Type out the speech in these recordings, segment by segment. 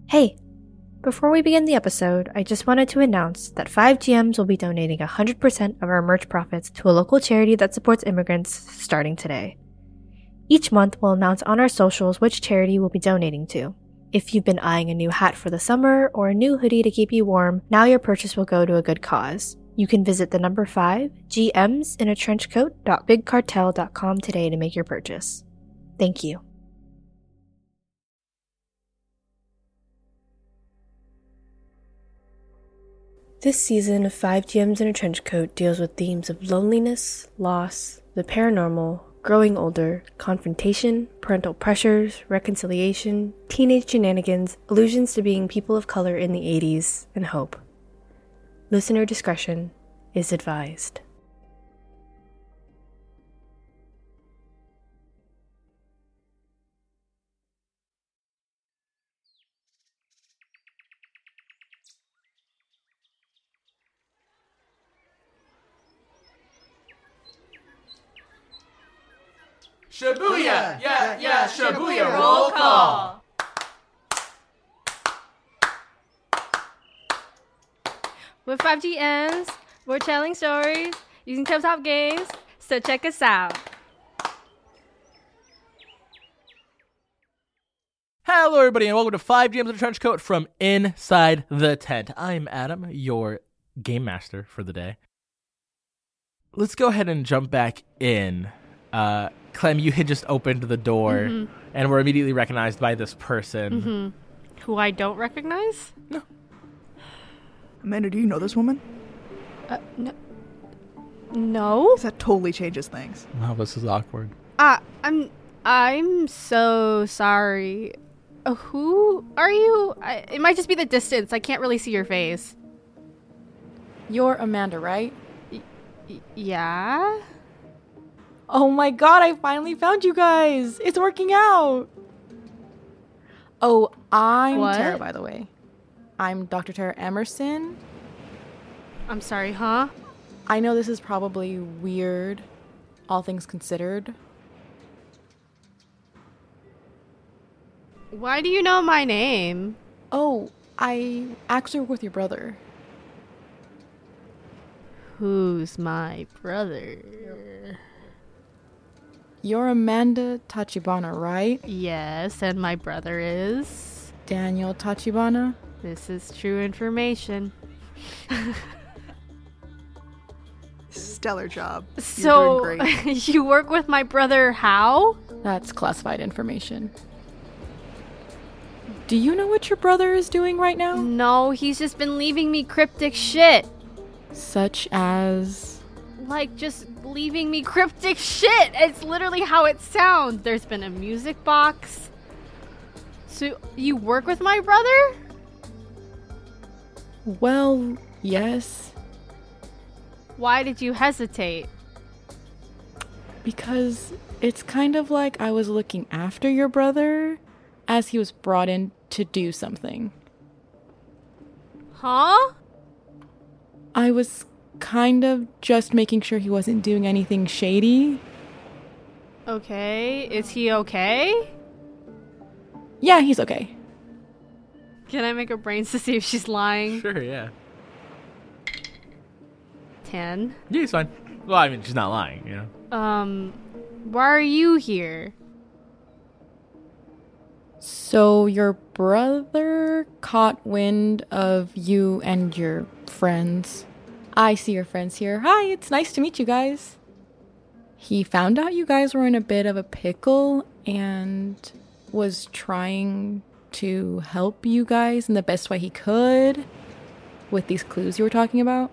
Hey, before we begin the episode, I just wanted to announce that 5GMs will be donating 100% of our merch profits to a local charity that supports immigrants starting today. Each month, we'll announce on our socials which charity we'll be donating to. If you've been eyeing a new hat for the summer or a new hoodie to keep you warm, now your purchase will go to a good cause. You can visit the number 5gmsinatrenchcoat.bigcartel.com today to make your purchase. Thank you. This season of 5GMs in a Trench Coat deals with themes of loneliness, loss, the paranormal, growing older, confrontation, parental pressures, reconciliation, teenage shenanigans, allusions to being people of color in the 80s, and hope. Listener discretion is advised. Shibuya! Yeah, Shibuya roll call! We're 5GMs, we're telling stories, using tabletop games, so check us out. Hello everybody and welcome to 5GMs in a Trench Coat from Inside the Tent. I'm Adam, your game master for the day. Let's go ahead and jump back in. Clem, you had just opened the door and were immediately recognized by this person. Who I don't recognize? No. Amanda, do you know this woman? No. That totally changes things. Wow, this is awkward. I'm so sorry. Who are you? It might just be the distance. I can't really see your face. You're Amanda, right? Yeah? Oh my god, I finally found you guys! It's working out! Oh, I'm What? Tara, by the way. I'm Dr. Tara Emerson. I'm sorry, huh? I know this is probably weird, all things considered. Why do you know my name? Oh, I actually work with your brother. Who's my brother? You're Amanda Tachibana, right? Yes, and my brother is... Daniel Tachibana? This is true information. Stellar job. You're So, doing great. you work with my brother how? That's classified information. Do you know what your brother is doing right now? No, he's just been leaving me cryptic shit. Such as... Like, just leaving me cryptic shit. It's literally how it sounds. There's been a music box. So, you work with my brother? Well, yes. Why did you hesitate? Because it's kind of like I was looking after your brother as he was brought in to do something. Huh? I was kind of just making sure he wasn't doing anything shady. Okay. Is he okay? Yeah, he's okay. Can I make her brains to see if she's lying? Sure, yeah. 10. Yeah, he's fine. Well, I mean, she's not lying, you know? Why are you here? So your brother caught wind of you and your friends. I see your friends here. Hi, it's nice to meet you guys. He found out you guys were in a bit of a pickle and was trying to help you guys in the best way he could with these clues you were talking about.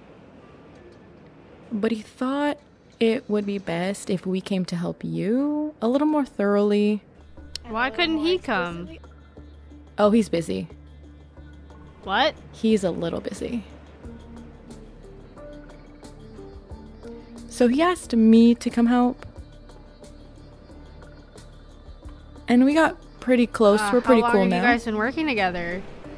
But he thought it would be best if we came to help you a little more thoroughly. Why couldn't he come? Oh, he's busy. What? He's a little busy. So he asked me to come help. And we got pretty close. We're pretty how long cool have now. you guys been working together?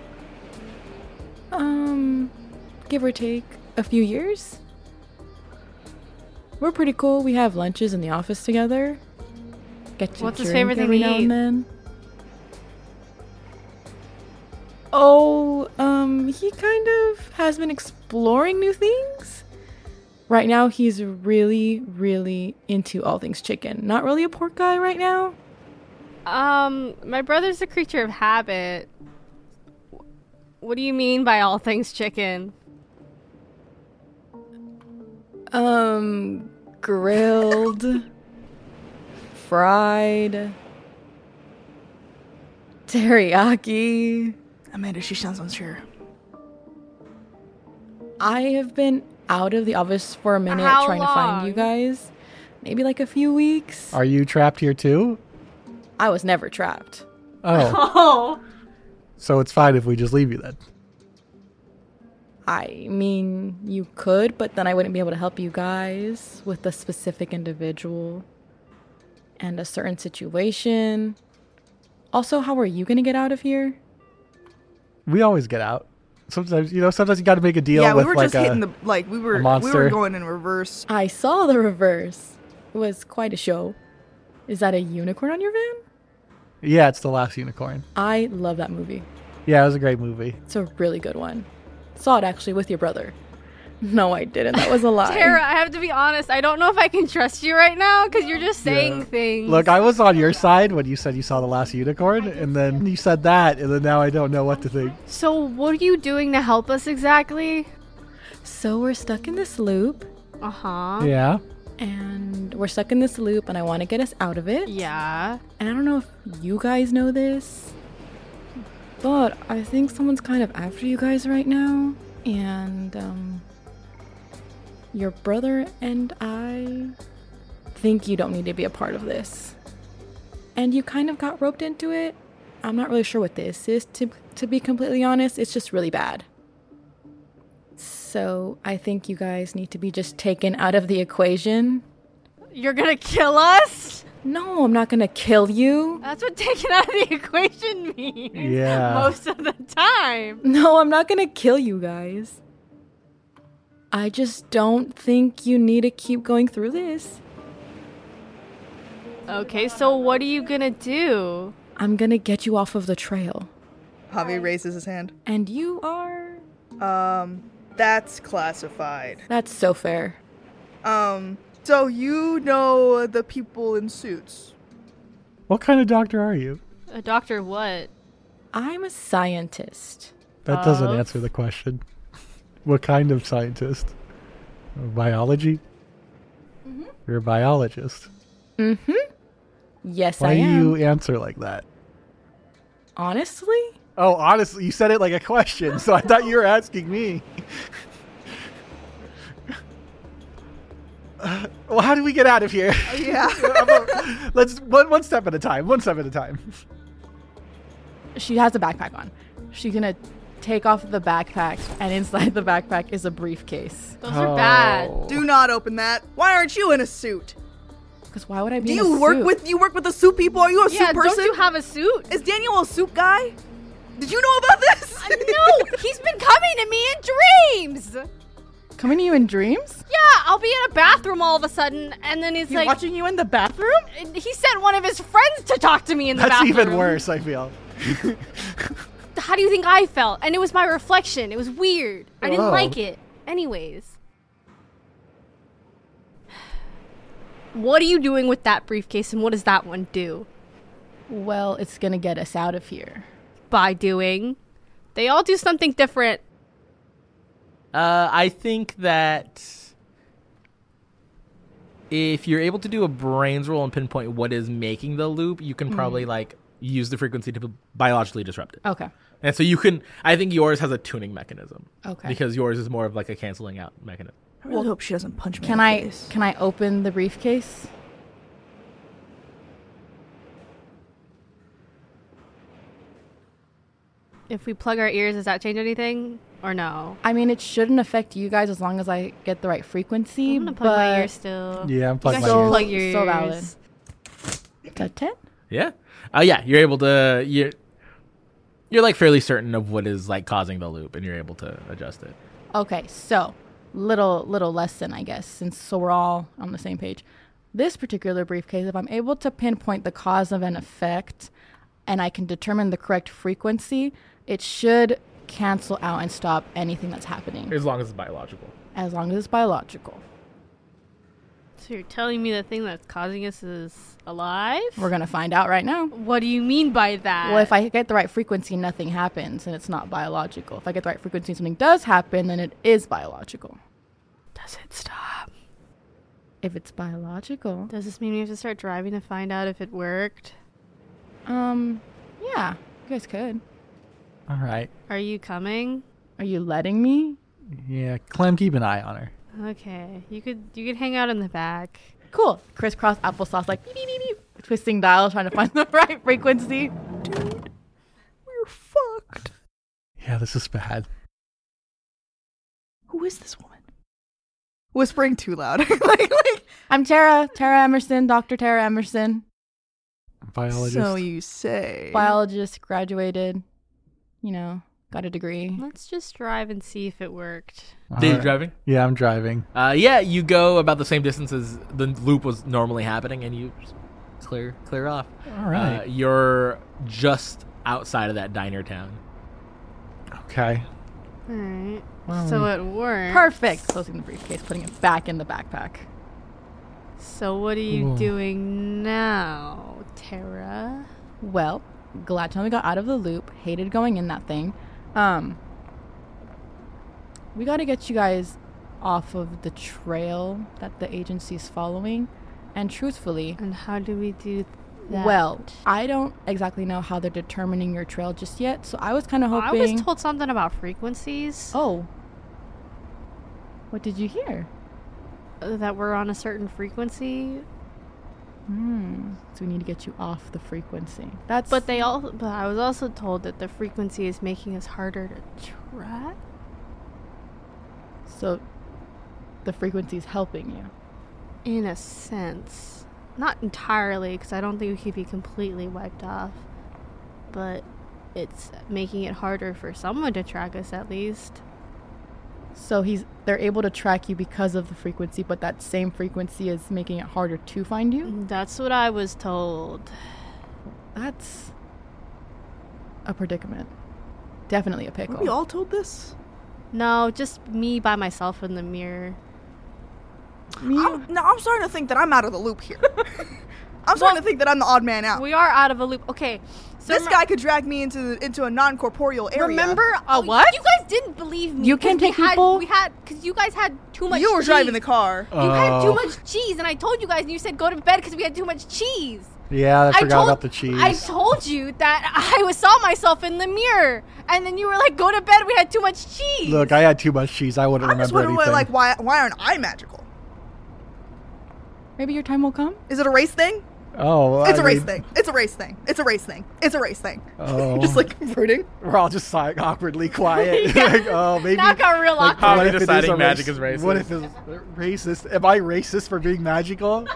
Give or take a few years. We're pretty cool. We have lunches in the office together. Get to What's his drink favorite thing every to now eat? and then. Oh, he kind of has been exploring new things. Right now, he's really, really into all things chicken. Not really a pork guy right now. My brother's a creature of habit. What do you mean by all things chicken? Grilled, fried, teriyaki. Amanda, she sounds unsure. I have been out of the office for a minute How trying to find long? you guys. Maybe like a few weeks. Are you trapped here too? I was never trapped. Oh, Oh. so it's fine if we just leave you then. I mean, you could, but then I wouldn't be able to help you guys with a specific individual and a certain situation. Also, how are you going to get out of here? We always get out. Sometimes, sometimes you got to make a deal Yeah, we with were like just hitting the we were monster. going in reverse. I saw the reverse. It was quite a show. Is that a unicorn on your van? Yeah, it's The Last Unicorn. I love that movie. Yeah, it was a great movie. It's a really good one. Saw it actually with your brother. No, I didn't. That was a lie. Tara, I have to be honest. I don't know if I can trust you right now because you're just saying Yeah. things. Look, I was on your side when you said you saw The Last Unicorn, and then you said that, and then now I don't know what to think. So, what are you doing to help us exactly? So we're stuck in this loop, Uh huh. Yeah. and we're stuck in this loop, and I want to get us out of it. Yeah. And I don't know if you guys know this, but I think someone's kind of after you guys right now. And, your brother and I think you don't need to be a part of this. And you kind of got roped into it. I'm not really sure what this is, to be completely honest. It's just really bad. So I think you guys need to be just taken out of the equation. You're gonna kill us? No, I'm not gonna kill you. That's what taking out of the equation means. Yeah. Most of the time. No, I'm not gonna kill you guys. I just don't think you need to keep going through this. Okay, so what are you gonna do? I'm gonna get you off of the trail. Javi raises his hand. And you are... That's classified. That's so fair. So you know the people in suits. What kind of doctor are you? A doctor what? I'm a scientist. That doesn't Of? answer the question. What kind of scientist? Biology? You're a biologist. Mm-hmm. Yes, Why I do am. you answer like that? Honestly? Oh, honestly, you said it like a question, so I thought you were asking me. Well, how do we get out of here? Yeah. Let's one step at a time. One step at a time. She has a backpack on. She's gonna take off the backpack, and inside the backpack is a briefcase. Those are bad. Do not open that. Why aren't you in a suit? Because why would I be Do in you a work suit? with the suit people? Are you a Yeah, suit person? don't you have a suit? Is Daniel a suit guy? Did you know about this? No, he's been coming to me in dreams. Coming to you in dreams? Yeah, I'll be in a bathroom all of a sudden, and then he's like, watching you in the bathroom? he sent one of his friends to talk to me in the That's bathroom. even worse, I feel. How do you think I felt? And it was my reflection. It was weird. I didn't Oh. like it. Anyways. What are you doing with that briefcase, and what does that one do? Well, it's gonna get us out of here. By doing. They all do something different. I think that if you're able to do a brains roll and pinpoint what is making the loop, you can probably use the frequency to biologically disrupt it. Okay. And so you can, I think yours has a tuning mechanism. Okay. Because yours is more of like a canceling out mechanism. I really hope she doesn't punch me Can in the I face. can I open the briefcase? If we plug our ears, does that change anything? Or no? I mean, it shouldn't affect you guys as long as I get the right frequency. I'm gonna plug my ears still. Yeah, I'm You plugging guys my should ears. plug your ears. So valid. Is that 10? Yeah. Yeah, you're able to, you're like fairly certain of what is like causing the loop and you're able to adjust it. Okay, so little lesson, I guess, so we're all on the same page. This particular briefcase, if I'm able to pinpoint the cause of an effect, and I can determine the correct frequency, it should cancel out and stop anything that's happening. As long as it's biological. As long as it's biological. So you're telling me the thing that's causing us is alive? We're going to find out right now. What do you mean by that? Well, if I get the right frequency, nothing happens, and it's not biological. If I get the right frequency and something does happen, then it is biological. Does it stop? If it's biological. Does this mean we have to start driving to find out if it worked? Yeah, you guys could. All right. Are you coming? Are you letting me? Yeah, Clem, keep an eye on her. Okay, you could hang out in the back. Cool. Crisscross applesauce, like beep, beep, beep, beep. Twisting dial, trying to find the right frequency. We're fucked. Yeah, this is bad. Who is this woman? Whispering too loud. like, I'm Tara Emerson, Dr. Tara Emerson. Biologist. so you say. Biologist, graduated, got a degree. Let's just drive and see if it worked. All Did you right. driving? Yeah, I'm driving. Yeah, you go about the same distance as the loop was normally happening, and you just clear off. All right. You're just outside of that diner town. Okay. Alright. Well, So it worked. Perfect. Closing the briefcase, putting it back in the backpack. So what are you Ooh. doing now, Tara? Well, glad to know we got out of the loop. Hated going in that thing. We got to get you guys off of the trail that the agency's following. And truthfully, And how do we do that? well, I don't exactly know how they're determining your trail just yet. So I was kind of I hoping. was told something about frequencies. Oh. What did you hear? That we're on a certain frequency. So we need to get you off the frequency. That's. But I was also told that the frequency is making us harder to track. So the frequency is helping you. In a sense. Not entirely, because I don't think we could be completely wiped off. But it's making it harder for someone to track us at least. So they're able to track you because of the frequency, but that same frequency is making it harder to find you? That's what I was told. That's a predicament. Definitely a Were pickle. we all told this? No, just me by myself in the mirror. I'm starting to think that I'm out of the loop here. I'm starting to think that I'm the odd man out. We are out of a loop. Okay. So This guy could drag me into a non-corporeal area. remember what? You guys didn't believe me. You can 'cause take people- because you guys had too much You were cheese. driving the car. You had too Oh. much cheese, and I told you guys, and you said go to bed because we had too much cheese. Yeah, I forgot about the cheese. I told you that I saw myself in the mirror, and then you were like, "Go to bed. We had too much cheese." Look, I had too much cheese. I wouldn't I'm just remember wondering, anything. why aren't I magical? Maybe your time will come? Is it a race thing? Oh, It's I a race mean, thing. It's a race thing. It's a race thing. It's a race thing. Oh. Just like rooting. We're all just awkwardly quiet. Like, oh, maybe. Now it got real like, awkward. How are what we if it is deciding a magic race- is racist? What if it's racist? Am I racist for being magical?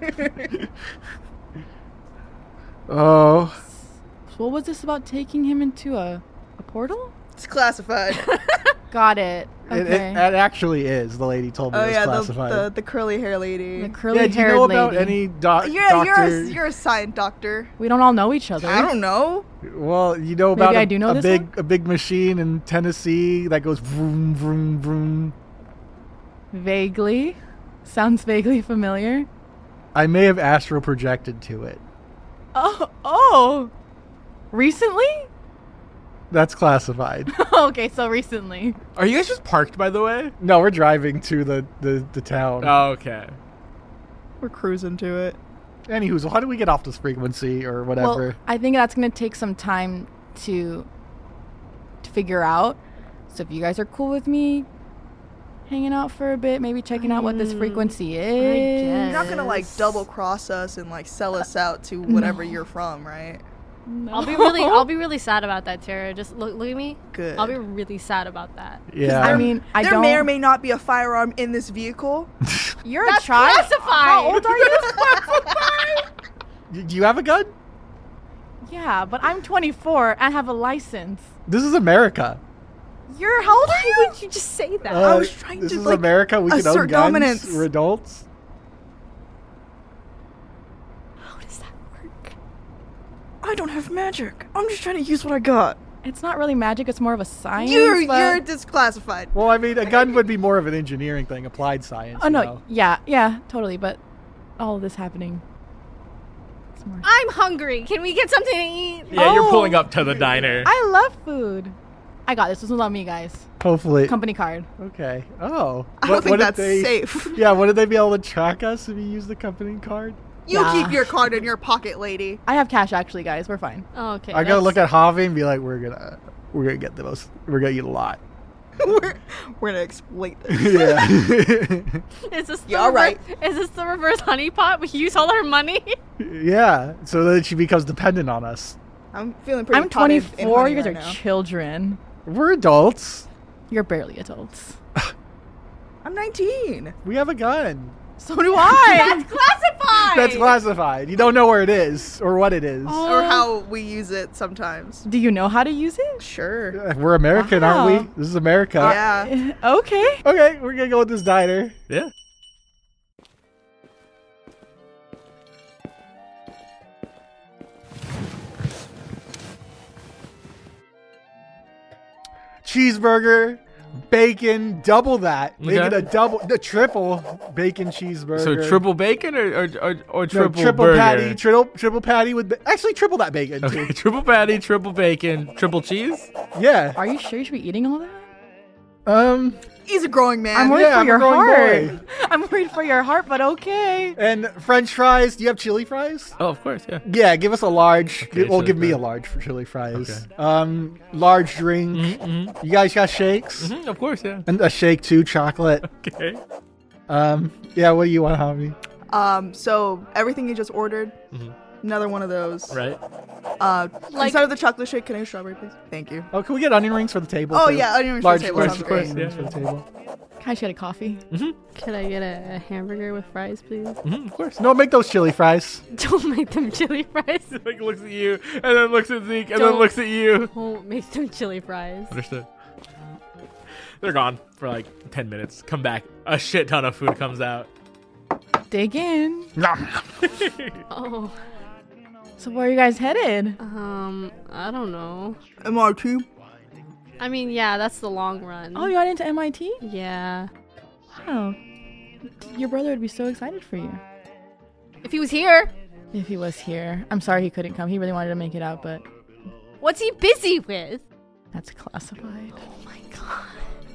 Oh. So what was this about taking him into a portal? It's classified. Got it. Okay. It actually is. The lady told me Oh it was yeah, classified. the curly hair lady. The curly yeah, do you haired know lady. about any doctor? You're a science doctor. We don't all know each other. I don't know. Well, you know about Maybe I do know this one? a big machine in Tennessee that goes vroom vroom vroom. Vaguely. Sounds vaguely familiar. I may have astral projected to it. Oh. Recently? That's classified. Okay, so recently. Are you guys just parked, by the way? No, we're driving to the town. Oh, okay. We're cruising to it. Anywho, so how do we get off this frequency or whatever? Well, I think that's going to take some time to figure out. So if you guys are cool with me hanging out for a bit, maybe checking out what this frequency is. guess. You're not gonna like double cross us and like sell us out to whatever you're from, right? I'll be really sad about that, Tara. Just look at me. Good. I'll be really sad about that. yeah. I mean, I there don't. may or may not be a firearm in this vehicle. You're That's a child. classified. How old are you? Do you have a gun? Yeah, but I'm 24 and have a license. This is America. You're how old are you? Why would you just say that? I was trying this to, is like, America. We can own assert guns. dominance. We're adults. How does that work? I don't have magic. I'm just trying to use what I got. It's not really magic. It's more of a science. You're but- disclassified. Well, I mean, a gun would be more of an engineering thing, applied science. Oh you no, know? yeah, totally. But all of this happening. It's more. I'm hungry. Can we get something to eat? Yeah, you're Oh. pulling up to the diner. I love food. I got this. This one's on me, guys. Hopefully. Company card. Okay. Oh. I don't think did that's safe. Yeah, wouldn't they be able to track us if you use the company card? You Yeah. keep your card in your pocket, lady. I have cash actually, guys. We're fine. Oh, okay. I gotta look at Javi and be like, we're gonna get the most. We're gonna eat a lot. we're gonna exploit this. Yeah. Is this the Yeah, all right. Is this the reverse honeypot? We use all our money. Yeah. So that she becomes dependent on us. I'm feeling pretty. I'm potted in 24. honey You guys right are now. children. We're adults. You're barely adults. I'm 19. We have a gun. So do I. That's classified. That's classified. You don't know where it is or what it is. Or how we use it sometimes. Do you know how to use it? Sure. We're American, aren't Wow. we? This is America. Yeah. Okay. Okay, we're gonna go with this diner. Yeah. Cheeseburger, bacon, double that. Make Okay. it the triple bacon cheeseburger. So triple bacon or No, triple triple burger? patty, triple patty with actually triple that bacon Okay, too. triple patty, triple bacon, triple cheese. Yeah. Are you sure you should be eating all that? He's a growing man. I'm worried yeah, for I'm a your growing heart. boy. I'm worried for your heart, but okay. And French fries. Do you have chili fries? Oh, of course, yeah. Yeah, give us a large. Okay, Well, chili give me fries. a large for chili fries. Okay. Large drink. Mm-hmm. You guys got shakes? Of course, yeah. And a shake too, chocolate. Okay. Yeah, what do you want, Javi? So everything you just ordered, another one of those. Right. Instead of the chocolate shake, can I have strawberry, please? Thank you. Oh, can we get onion rings for the table? Oh, too? yeah, onion rings for large, the table large sounds onion great. rings for the table. Can I just get a coffee? Could I get a hamburger with fries, please? Of course. No, make those chili fries. Don't make them chili fries. Like looks at you and then looks at Zeke and Don't. then looks at you. Don't make them chili fries. Understood. They're gone for like 10 minutes. Come back. A shit ton of food comes out. Dig in. Oh, So where are you guys headed? I don't know. MRT. I mean, yeah, that's the long run. Oh, you got into MIT? Yeah. Wow. Your brother would be so excited for you. If he was here, If he was here. I'm sorry he couldn't come. He really wanted to make it out, but what's he busy with? that's classified. Oh my god.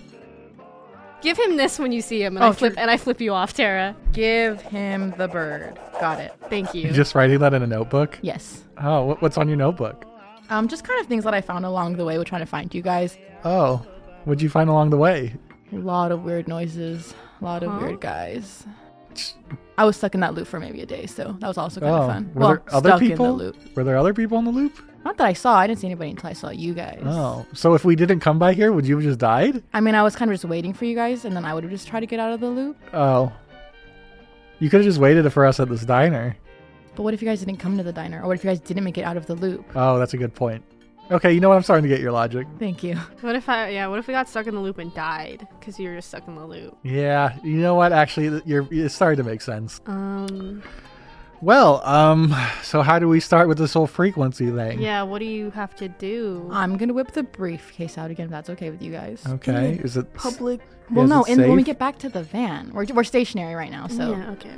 Give him this when you see him, and Oh, I flip you off, Tara. Give him the bird. Got it. Thank you. You're just writing that in a notebook? Yes. Oh, what's on your notebook? Just kind of things that I found along the way with trying to find you guys. Oh, what'd you find along the way? A lot of weird noises. A lot of weird guys. I was stuck in that loop for maybe a day, so that was also kind of fun. Were there other stuck people? in the loop. Were there other people in the loop? Not that I saw. I didn't see anybody until I saw you guys. Oh, so if we didn't come by here, would you have just died? I mean, I was kind of just waiting for you guys, and then I would have just tried to get out of the loop. Oh, you could have just waited for us at this diner. But what if you guys didn't come to the diner? Or what if you guys didn't make it out of the loop? Oh, that's a good point. Okay, you know what? I'm starting to get your logic. Thank you. What if we got stuck in the loop and died because you were just stuck in the loop? Yeah, you know what? Actually, it's starting to make sense. Um, Well, so how do we start with this whole frequency thing? yeah, what do you have to do? I'm going to whip the briefcase out again if that's okay with you guys. Okay, is it Public. Well, is no, it and when we safe? get back to the van, we're stationary right now, so. Yeah, okay.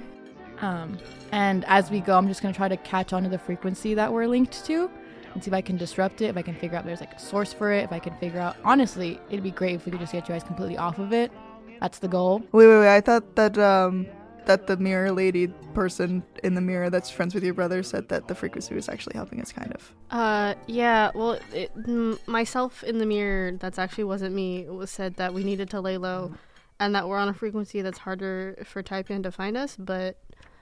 And as we go, I'm just going to try to catch onto the frequency that we're linked to and see if I can disrupt it, if I can figure out there's like a source for it, if I can figure out. Honestly, it'd be great if we could just get you guys completely off of it. That's the goal. Wait. I thought that that the mirror lady person in the mirror that's friends with your brother said that the frequency was actually helping us, kind of. Yeah, well, myself in the mirror, that's actually wasn't me. It was said that we needed to lay low and that we're on a frequency that's harder for Taipan to find us, but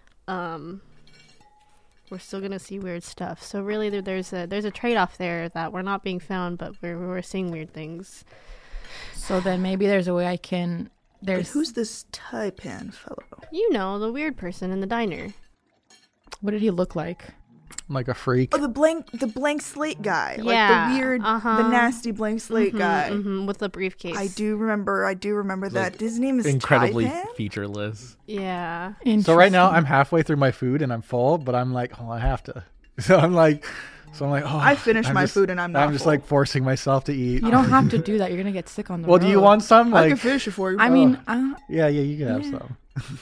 we're still gonna see weird stuff. So really, there's a trade-off there that we're not being found, but we're seeing weird things. So then maybe there's a way I can. But who's this Taipan fellow? You know, the weird person in the diner. What did he look like? like a freak? Oh, the blank slate guy. Yeah, Like the weird, the nasty blank slate guy. With the briefcase. I do remember that. His name is Incredibly Taipan? featureless. Yeah. So right now I'm halfway through my food and I'm full, but I'm like, oh, I have to So I'm like, oh. I finished my food and I'm not. I'm just full. like forcing myself to eat. You don't have to do that. You're gonna get sick on the Well, road. do you want some? I Like, can finish it for you. I mean, yeah, you can have Yeah. some.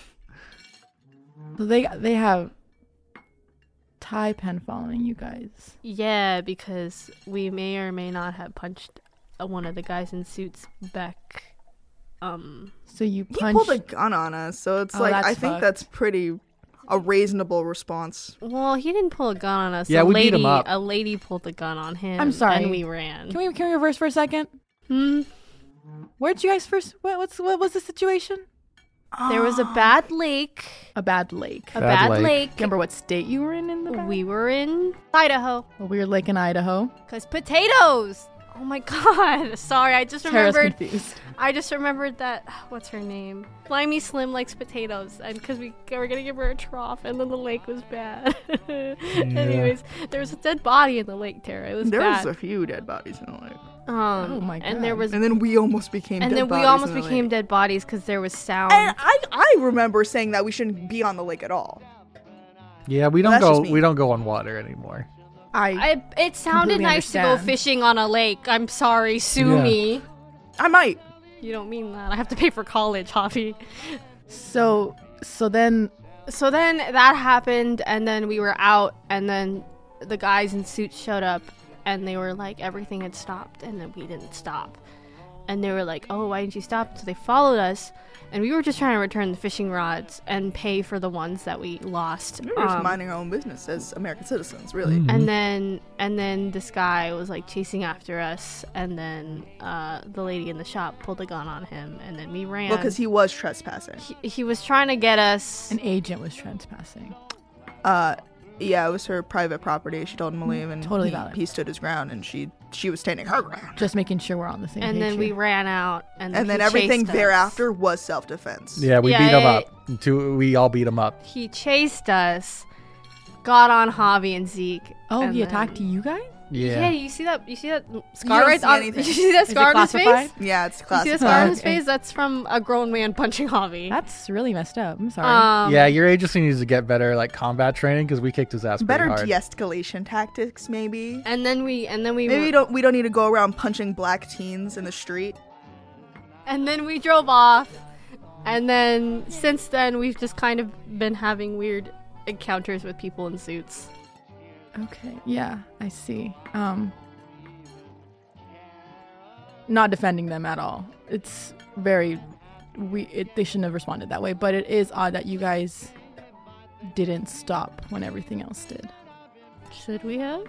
so they have Ty Pen following you guys. Yeah, because we may or may not have punched one of the guys in suits back. So you he punch. pulled a gun on us, so it's Oh, like that's I think fucked. that's pretty a reasonable response. Well, he didn't pull a gun on us. Yeah, we beat him up. A lady pulled a gun on him. I'm sorry. And we ran. Can we reverse for a second? Where'd you guys first? What was the situation? There was a bad lake. A bad lake. A Bad bad lake. lake. Remember what state you were in the bad? We were in Idaho. A weird lake in Idaho. Cause potatoes. Oh my god. Sorry, I just Tara's remembered. confused. I just remembered that. What's her name? Slimy Slim likes potatoes, and because we were gonna give her a trough, and then the lake was bad. Anyways, there was a dead body in the lake, Tara. It was There bad. was a few dead bodies in the lake, Oh my god. And there was, and then we almost became. and dead then we bodies almost in the became lake. dead bodies because there was sound. And I remember saying that we shouldn't be on the lake at all. Yeah, we don't That's just go. me. We don't go on water anymore. It sounded completely nice to go understand. fishing on a lake. I'm sorry, sue Yeah. me. I might. You don't mean that. I have to pay for college, Javi. So then So then that happened, and then we were out, and then the guys in suits showed up, and they were like, everything had stopped, and then we didn't stop. And they were like, oh, why didn't you stop? So they followed us, and we were just trying to return the fishing rods and pay for the ones that we lost. We were just minding our own business as American citizens, really. Mhm. And then this guy was like chasing after us, and then the lady in the shop pulled a gun on him, and then we ran. Well, because he was trespassing. he was trying to get us. an agent was trespassing. Yeah, it was her private property. She told him to leave, and Totally he, valid. he stood his ground, and she was standing her ground. Just making sure we're on the same And page then we here. ran out, and And then he everything chased us. thereafter was self-defense. Yeah, we Yeah, beat him yeah, up. We all beat him up. He chased us, got on Javi and Zeke. Oh, and he then- attacked you guys? Yeah, Yeah. you see that scar don't right see on? anything. You see that Is it scar on his classified? face? Yeah, it's You see classic. that scar on his Okay. face? That's from a grown man punching Javi. That's really messed up. I'm sorry. Yeah, your agency needs to get better like combat training because we kicked his ass Better pretty hard. de-escalation tactics, maybe. And then we Maybe we don't need to go around punching black teens in the street. And then we drove off. And then since then, we've just kind of been having weird encounters with people in suits. Okay. Yeah, I see. Not defending them at all. It's very they shouldn't have responded that way, but it is odd that you guys didn't stop when everything else did. Should we have?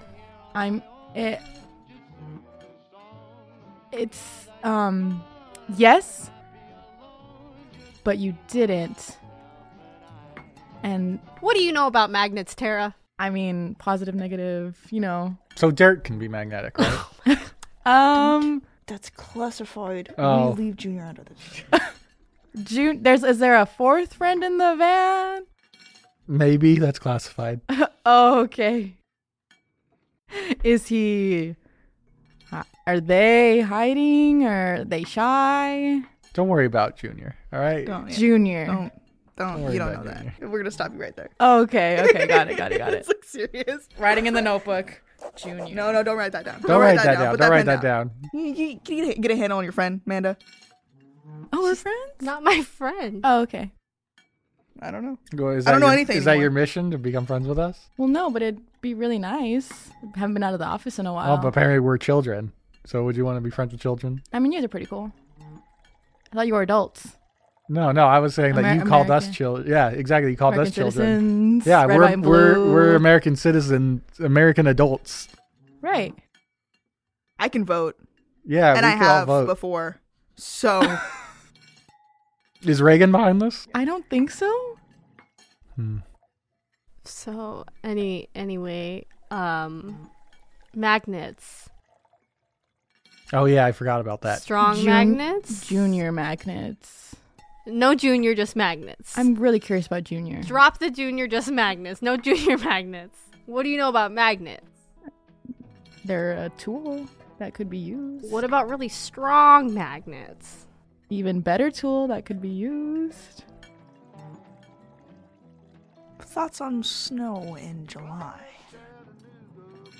It's yes, but you didn't. And What do you know about magnets, Tara? I mean, positive, negative, So dirt can be magnetic, right? That's classified. Oh. We leave Junior out of this. is there a fourth friend in the van? Maybe that's classified. Oh, okay. Is he? Are they hiding? Or are they shy? Don't worry about Junior. All right. Don't, yeah. Junior. Don't. worry You don't know about that. Junior. We're gonna stop you right there. Oh, okay. Got it. It's like serious. Writing in the notebook. Junior. No, don't write that down. Don't write that down. Put Don't write pen that down. You get a handle on your friend, Amanda. Oh, we're friends? Not my friend. Oh, okay. I don't know. Is I don't that know your- anything Is that anymore. your mission to become friends with us? Well, no, but it'd be really nice. Haven't been out of the office in a while. Oh, but apparently we're children. So would you want to be friends with children? I mean, you guys are pretty cool. I thought you were adults. No, I was saying that you called us American. children. Yeah, exactly. You called American us children. citizens. Yeah, red, white, and blue. we're American citizens, American adults. Right. I can vote, Yeah, and we I could all have vote. before. So Is Reagan behind this? I don't think so. So anyway, magnets. Oh yeah, I forgot about that. Strong magnets. Junior magnets. No junior, just magnets. I'm really curious about Junior. Drop the junior, just magnets. No junior magnets. What do you know about magnets? They're a tool that could be used. What about really strong magnets? Even better tool that could be used. thoughts on snow in July?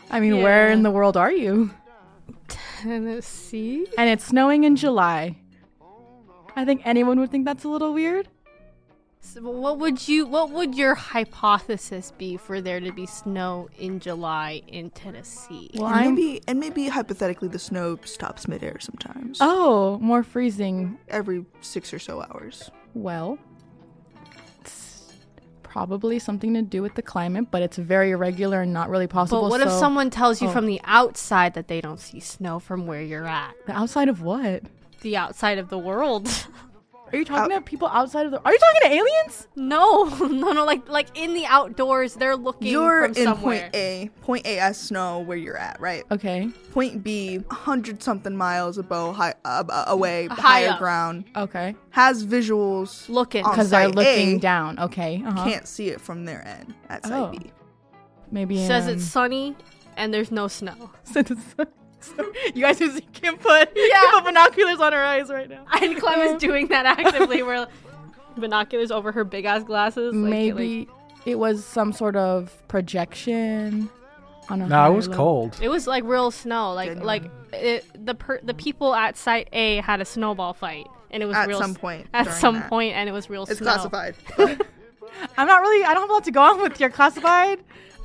I mean, where in the world are you? Tennessee? And it's snowing in July. I think anyone would think that's a little weird. So what would your hypothesis be for there to be snow in July in Tennessee? Well, and maybe hypothetically the snow stops midair sometimes. Oh, more freezing. Every 6 or so hours. Well, it's probably something to do with the climate, but it's very irregular and not really possible. But what if someone tells you from the outside that they don't see snow from where you're at? The outside of what? The outside of the world. Are you talking to people outside of the... Are you talking to aliens? No, like in the outdoors, they're looking You're from in somewhere. Point A has snow where you're at, right? Okay. Point B, 100-something miles away, High higher up. ground, Okay. has visuals Looking. on Because they're site looking A, down. Okay. Uh-huh. can't see it from their end at site B. Maybe Says it's sunny and there's no snow. You guys can put binoculars on her eyes right now. And Clem is doing that actively, where binoculars over her big ass glasses. Maybe it was some sort of projection on a No, it was higher cold. it was like real snow. Genuine. The people at site A had a snowball fight, and it was At real some point At during some that. point, and it was real It's snow. classified. I don't have a lot to go on with your classified.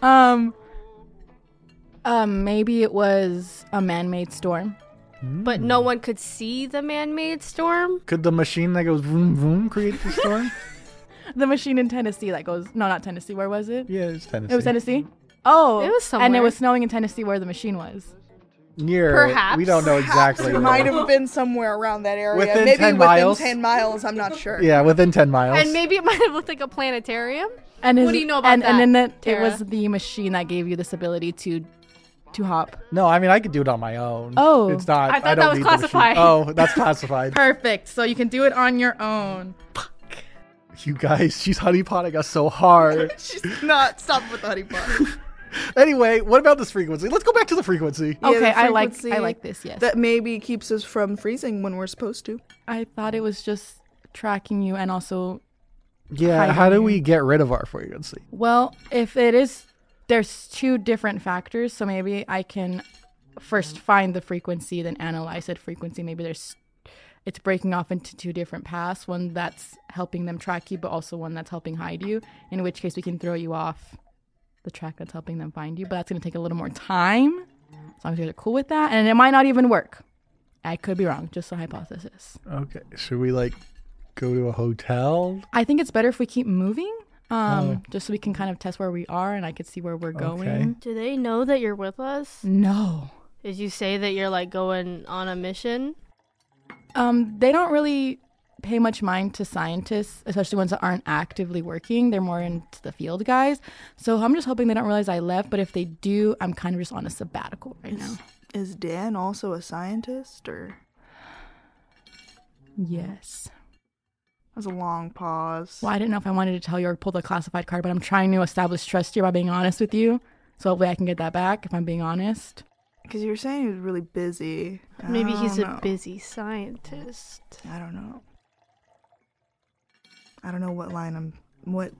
Maybe it was a man-made storm. But no one could see the man-made storm. Could the machine that goes vroom vroom create the storm? The machine in Tennessee that goes... No, not Tennessee. Where was it? Yeah, it's Tennessee. It was Tennessee? Oh. It was And it somewhere. was snowing in Tennessee where the machine was. Near. Perhaps. We don't know exactly. It might have been somewhere around that area. Within Maybe 10 within miles? 10 miles, I'm not sure. Yeah, within 10 miles. And maybe it might have looked like a planetarium. And What do you know about that, And then it Tara? was the machine that gave you this ability to hop. No, I mean, I could do it on my own. Oh. It's not. I thought don't that was need the machine. classified. Oh, that's classified. Perfect. So you can do it on your own. You guys, she's honeypotting us so hard. She's not. Stop with the honey pot. Anyway, what about this frequency? Let's go back to the frequency. Yeah, Okay, the I like frequency this, yes. That maybe keeps us from freezing when we're supposed to. I thought it was just tracking you and also... Yeah, hiding how do you. we get rid of our frequency? Well, if it is... There's two different factors, so maybe I can first find the frequency, then analyze that frequency. Maybe it's breaking off into two different paths, one that's helping them track you, but also one that's helping hide you, in which case we can throw you off the track that's helping them find you, but that's going to take a little more time, as long as you're cool with that, and it might not even work. I could be wrong, just a hypothesis. Okay, should we go to a hotel? I think it's better if we keep moving, just so we can kind of test where we are, and I could see where we're going. Do they know that you're with us? No. Did you say that you're going on a mission? They don't really pay much mind to scientists, especially ones that aren't actively working. They're more into the field guys. So I'm just hoping they don't realize I left, but if they do, I'm kind of just on a sabbatical right now. Is Dan also a scientist, or? Yes. That was a long pause. Well, I didn't know if I wanted to tell you or pull the classified card, but I'm trying to establish trust here by being honest with you. So hopefully I can get that back if I'm being honest. Because you were saying he was really busy. Maybe I he's don't a know. busy scientist. I don't know. I don't know what line what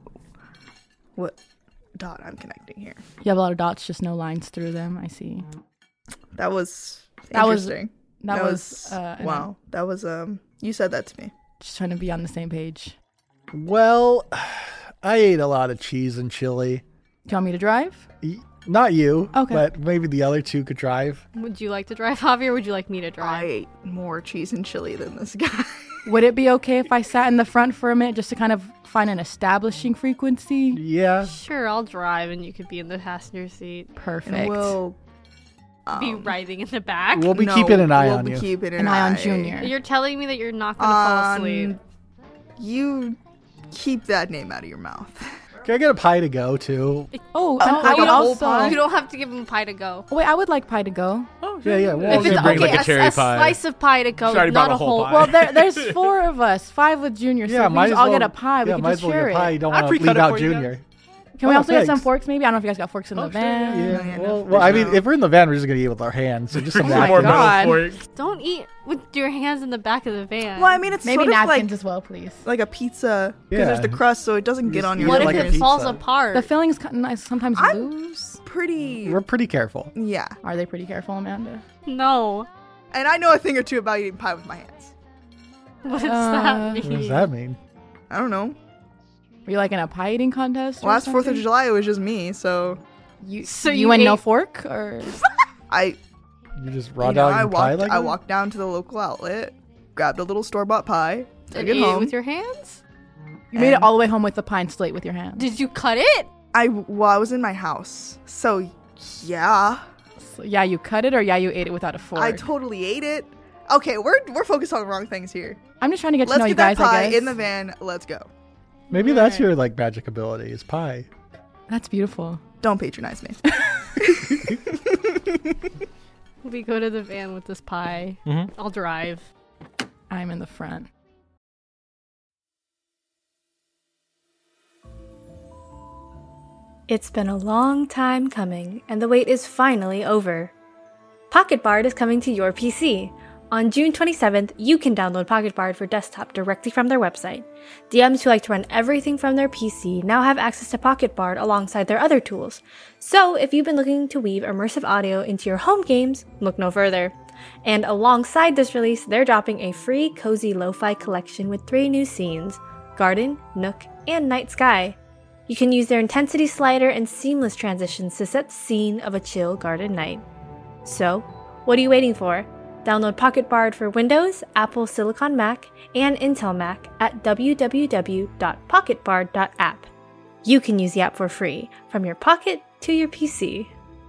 dot I'm connecting here. You have a lot of dots, just no lines through them. I see. That was That was- interesting. That was wow. That was you said that to me. just trying to be on the same page. Well, I ate a lot of cheese and chili. Do you want me to drive? Not you, Okay. but maybe the other two could drive. Would you like to drive, Javier? Or would you like me to I drive? ate more cheese and chili than this guy. Would it be okay if I sat in the front for a minute just to kind of find an establishing frequency? Yeah. Sure, I'll drive and you could be in the passenger seat. Perfect. And we'll Be riding in the back. We'll be keeping an eye we'll on be you. keeping An eye on Junior. You're telling me that you're not going to fall asleep. You keep that name out of your mouth. Can I get a pie to go too? Oh, Oh, and I like would a whole also. pie? You don't have to give him pie to go. Wait, I would like pie to go. Yeah. We'll If it's get bring okay, like a cherry pie. slice of pie to go, She already not brought a a whole whole. pie. Well, there's 4 of us, 5 with Junior. So if we just all get a pie, we yeah, can might just as well share get a pie. it. You don't I want to pre-cut leave it out for you Junior. Can we also get some thanks. forks maybe? I don't know if you guys got forks in the sure. van. Yeah. yeah, Well, no, I mean, no. if we're in the van, we're just gonna eat with our hands. So just some Oh my More napkins. God. metal forks. Don't eat with your hands in the back of the van. Well, I mean, it's Maybe sort of napkins as well, please. like a pizza because Yeah. there's the crust, so it doesn't get on your. What Yeah, if like a it falls pizza. apart? The fillings sometimes loose. We're pretty careful. Yeah. Are they pretty careful, Amanda? No. And I know a thing or two about eating pie with my hands. What does that mean? What does that mean? I don't know. Were you like in a pie eating contest? Last 4th of July, it was just me, so You you went no ate- fork or? I You just raw dog I pie walked like I that? walked down to the local outlet, grabbed a little store-bought pie, took And it ate it home. with your hands? You made it And- all the way home with the pie and slate with your hand. Did you cut it? I was in my house, so yeah, So, yeah, you cut it, or yeah, you ate it without a fork. I totally ate it. Okay, we're focused on the wrong things here. I'm just trying to get to Let's know get you guys. that pie I guess in the van. Let's go. Maybe that's Right. your like magic ability is pie. That's beautiful. Don't patronize me. We go to the van with this pie. Mhm. I'll drive. I'm in the front. It's been a long time coming, and the wait is finally over. Pocket Bard is coming to your PC. On June 27th, you can download Pocket Bard for desktop directly from their website. DMs who like to run everything from their PC now have access to Pocket Bard alongside their other tools. So, if you've been looking to weave immersive audio into your home games, look no further. And alongside this release, they're dropping a free cozy lo-fi collection with 3 new scenes: Garden, Nook, and Night Sky. You can use their intensity slider and seamless transitions to set the scene of a chill garden night. So, what are you waiting for? Download Pocket Bard for Windows, Apple Silicon Mac, and Intel Mac at www.pocketbard.app. You can use the app for free, from your pocket to your PC.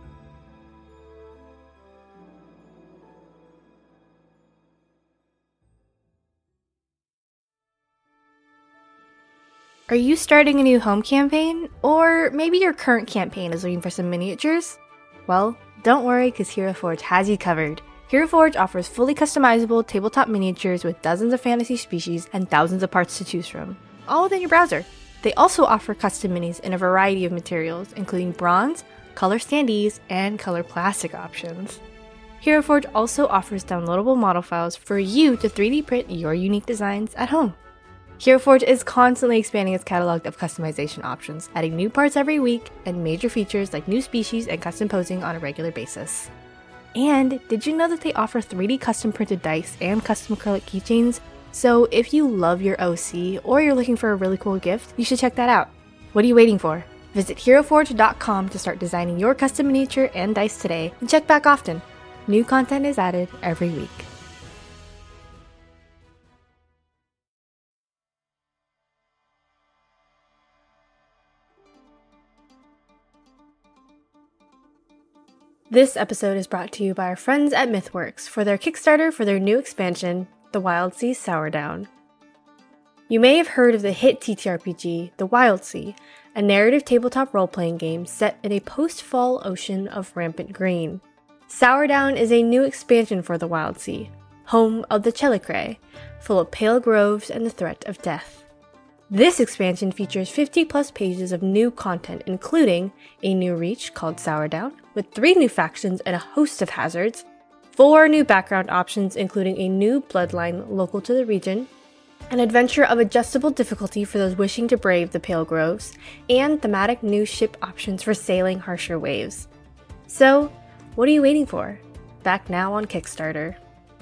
Are you starting a new home campaign? Or maybe your current campaign is looking for some miniatures? Well, don't worry, because Hero Forge has you covered. Hero Forge offers fully customizable tabletop miniatures with dozens of fantasy species and thousands of parts to choose from, all within your browser. They also offer custom minis in a variety of materials, including bronze, color standees, and color plastic options. Hero Forge also offers downloadable model files for you to 3D print your unique designs at home. Hero Forge is constantly expanding its catalog of customization options, adding new parts every week and major features like new species and custom posing on a regular basis. And did you know that they offer 3D custom printed dice and custom acrylic keychains? So if you love your OC or you're looking for a really cool gift, you should check that out. What are you waiting for? Visit HeroForge.com to start designing your custom miniature and dice today, and check back often. New content is added every week. This episode is brought to you by our friends at MythWorks for their Kickstarter for their new expansion, The Wildsea Sourdown. You may have heard of the hit TTRPG, The Wildsea, a narrative tabletop role-playing game set in a post-fall ocean of rampant green. Sourdown is a new expansion for The Wildsea, home of the Chelicrae, full of pale groves and the threat of death. This expansion features 50-plus pages of new content, including a new reach called Sourdown, with 3 new factions and a host of hazards, 4 new background options including a new bloodline local to the region, an adventure of adjustable difficulty for those wishing to brave the Pale Groves, and thematic new ship options for sailing harsher waves. So, what are you waiting for? Back now on Kickstarter.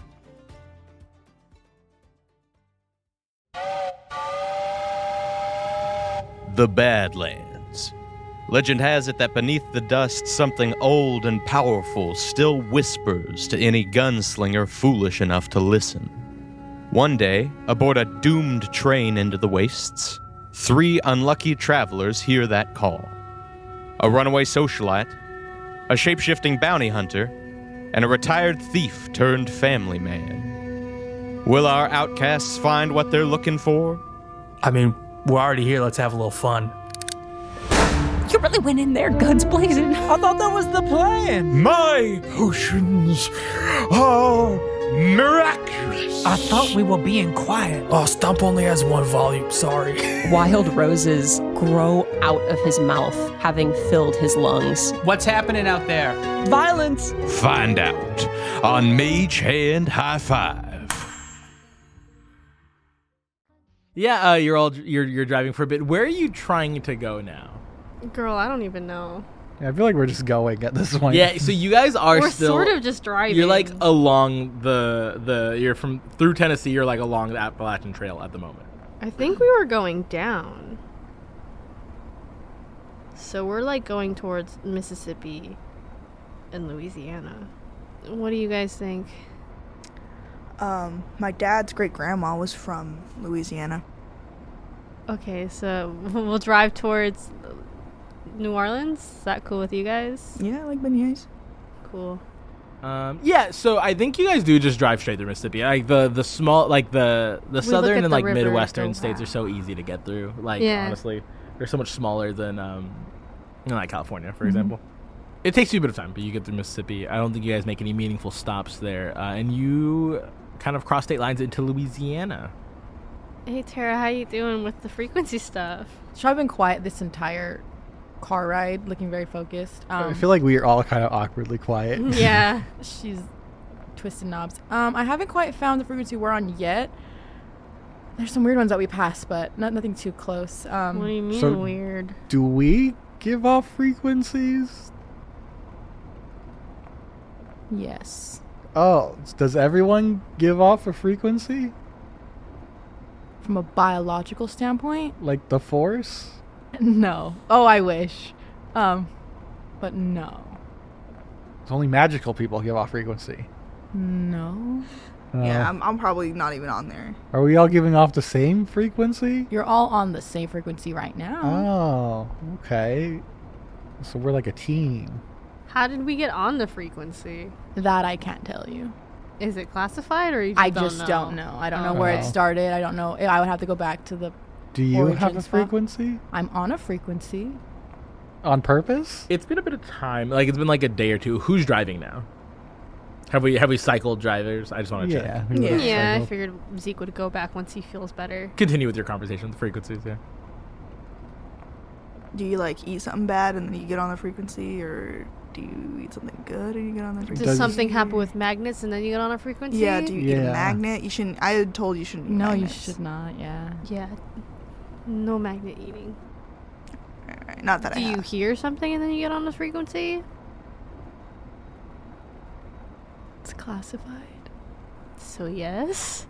The Badlands. Legend has it that beneath the dust, something old and powerful still whispers to any gunslinger foolish enough to listen. One day, aboard a doomed train into the wastes, 3 unlucky travelers hear that call. A runaway socialite, a shape-shifting bounty hunter, and a retired thief turned family man. Will our outcasts find what they're looking for? I mean, we're already here. Let's have a little fun. You really went in there, guns blazing. I thought that was the plan. My potions are miraculous. I thought we were being quiet. Oh, Stump only has 1 volume. Sorry. Wild roses grow out of his mouth, having filled his lungs. What's happening out there? Violence. Find out on Mage Hand High Five. Yeah, you're driving for a bit. Where are you trying to go now? Girl, I don't even know. I feel like we're just going at this point. Yeah, so you guys are We're still sort of just driving. You're like along you're through Tennessee, you're like along the Appalachian Trail at the moment. I think we were going down. So we're like going towards Mississippi and Louisiana. What do you guys think? My dad's great grandma was from Louisiana. Okay, so we'll drive towards New Orleans. Is that cool with you guys? Yeah, I like beignets. Cool. Yeah, so I think you guys do just drive straight through Mississippi. Like the small, like the southern and like midwestern states are so easy to get through. Like honestly, they're so much smaller than like California, for example. It takes you a bit of time, but you get through Mississippi. I don't think you guys make any meaningful stops there, and you kind of cross state lines into Louisiana. Hey Tara, how you doing with the frequency stuff? So I've been quiet this entire car ride, looking very focused. I feel like we are all kind of awkwardly quiet. Yeah. She's twisting knobs. I haven't quite found the frequency we're on yet. There's some weird ones that we passed, but nothing too close. What do you mean so weird? Do we give off frequencies? Yes. Oh, does everyone give off a frequency? From a biological standpoint? Like the Force? No. Oh, I wish. But no. It's only magical people give off frequency. No. Yeah, I'm probably not even on there. Are we all giving off the same frequency? You're all on the same frequency right now. Oh, okay. So we're like a team. How did we get on the frequency? That I can't tell you. Is it classified or you just don't know. I don't know where it started. I don't know. I would have to go back to the Do you have a spot. frequency? I'm on a frequency. On purpose? It's been a bit of time. Like it's been like a day or two. Who's driving now? Have we cycled drivers? I just want to check. Yeah, I figured Zeke would go back once he feels better. Continue with your conversation with the frequencies, yeah. Do you like eat something bad and then you get on the frequency, or do you eat something good and you get on the frequency? Does something happen with magnets and then you get on a frequency? Yeah, do you eat a magnet? You shouldn't. I had told you shouldn't eat magnets. You should not, yeah. Yeah. No magnet eating. Alright, not that Do you hear something and then you get on the frequency? It's classified. So yes.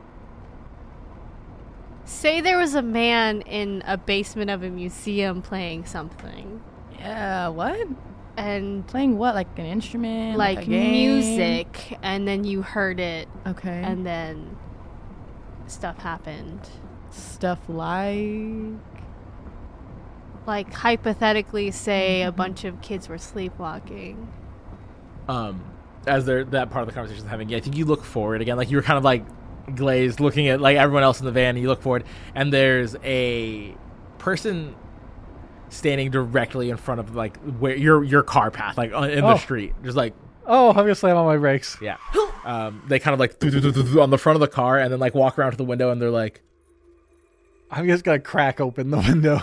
Say there was a man in a basement of a museum playing something. Yeah, what? And playing what? Like an instrument? Like a game? music, and then you heard it. Okay. And then stuff happened. Stuff like hypothetically, say a bunch of kids were sleepwalking. As that part of the conversation is having, I think you look forward again, like you were kind of like glazed, looking at like everyone else in the van, and you look forward, and there's a person standing directly in front of like where your car path, like in the street, just like. Oh, I'm gonna slam on my brakes. Yeah. They kind of like on the front of the car, and then like walk around to the window, and they're like, I'm just gonna crack open the window.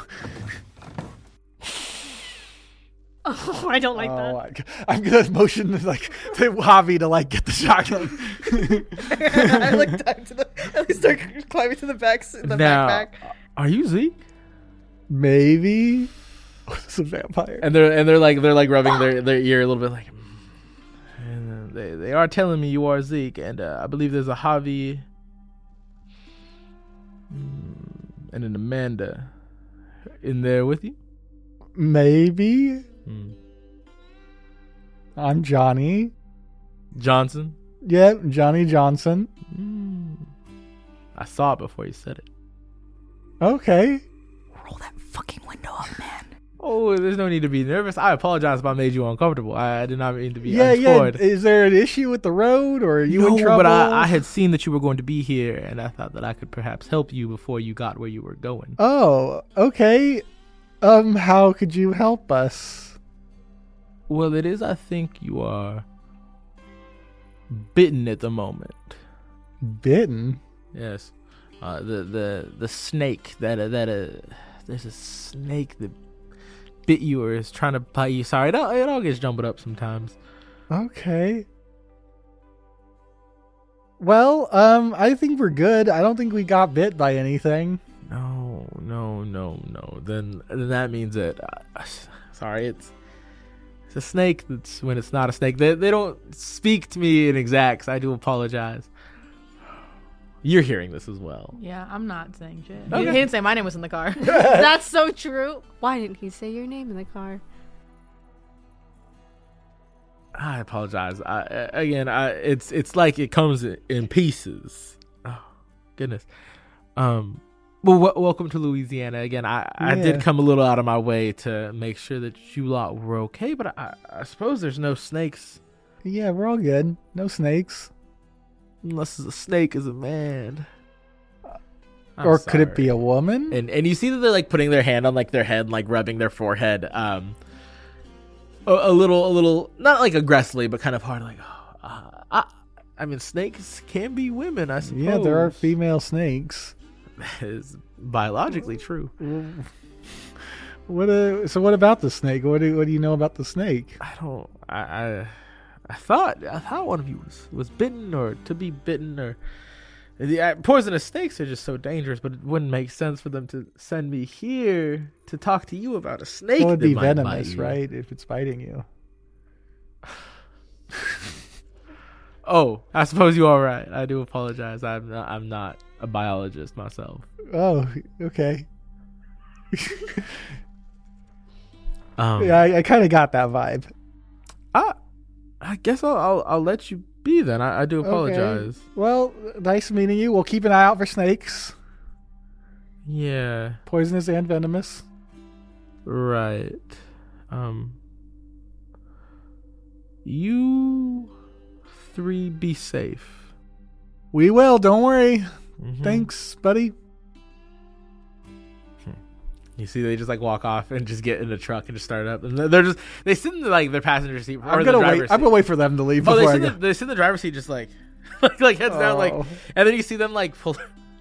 Oh, I don't like that. I'm gonna motion to Javi to like get the shotgun. I like dive to I start climbing to the backpack. Are you Zeke? Maybe. It's a vampire. And they're like rubbing their ear a little bit, like. And they are telling me you are Zeke, and I believe there's a Javi and an Amanda in there with you. Maybe. I'm Johnny Johnson. Yep, Johnny Johnson. I saw it before you said it. Okay. Roll that fucking window up, man. Oh, there's no need to be nervous. I apologize if I made you uncomfortable. I did not mean to be untoward. Is there an issue with the road, or are you in trouble? But I had seen that you were going to be here, and I thought that I could perhaps help you before you got where you were going. Oh, okay. How could you help us? Well, it is, I think you are bitten at the moment. Bitten? Yes. The snake there's a snake that bit you or is trying to bite you. Sorry, it all gets jumbled up sometimes. Okay. Well, I think we're good. I don't think we got bit by anything. No. Then that means that sorry, it's a snake. That's when it's not a snake. They don't speak to me in exacts. I do apologize. You're hearing this as well. Yeah, I'm not saying shit. Okay. He didn't say my name was in the car. That's so true. Why didn't he say your name in the car? I apologize. It's like it comes in pieces. Oh, goodness. Well, welcome to Louisiana again. I did come a little out of my way to make sure that you lot were okay, but I suppose there's no snakes. Yeah, we're all good. No snakes. Unless a snake is a man. Or could it be a woman? And you see that they're like putting their hand on like their head, like rubbing their forehead, a little, not like aggressively, but kind of hard, like, I mean, snakes can be women, I suppose. Yeah, there are female snakes. That is biologically true. So what about the snake? What do you know about the snake? I thought one of you was bitten or to be bitten, or poisonous snakes are just so dangerous, but it wouldn't make sense for them to send me here to talk to you about a snake. Well, it'd that be might venomous, bite you. right? If it's biting you. Oh, I suppose you are right. I do apologize. I'm not a biologist myself. Oh, okay. Yeah, I kind of got that vibe. I guess I'll let you be then. I do apologize. Okay. Well, nice meeting you. We'll keep an eye out for snakes. Yeah. Poisonous and venomous. Right. You three be safe. We will, don't worry. Mm-hmm. Thanks, buddy. You see, they just like walk off and just get in the truck and just start up, and they sit in like their passenger seat or I'm the gonna driver's wait. seat. I'm gonna wait for them to leave Oh, before I go. they sit in the driver's seat, just like like heads down, like, and then you see them like pull.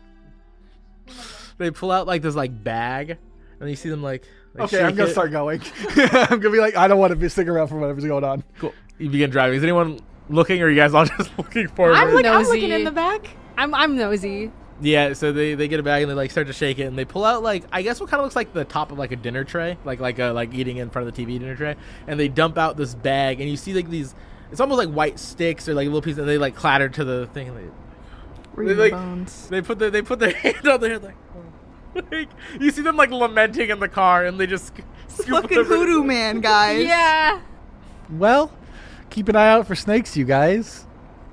They pull out like this like bag, and then you see them like Okay, I'm gonna start going. I'm gonna be like, I don't want to stick around for whatever's going on. Cool. You begin driving. Is anyone looking, or are you guys all just looking forward? I'm looking nosy. in the back. I'm nosy. Yeah, so they get a bag and they like start to shake it, and they pull out like, I guess what kind of looks like the top of like a dinner tray, like eating in front of the TV dinner tray, and they dump out this bag, and you see like these, it's almost like white sticks or like little pieces, and they like clatter to the thing, and they put their hand on their head like you see them like lamenting in the car, and they just scoop Fucking Hoodoo Man, guys. Yeah. Well, keep an eye out for snakes, you guys.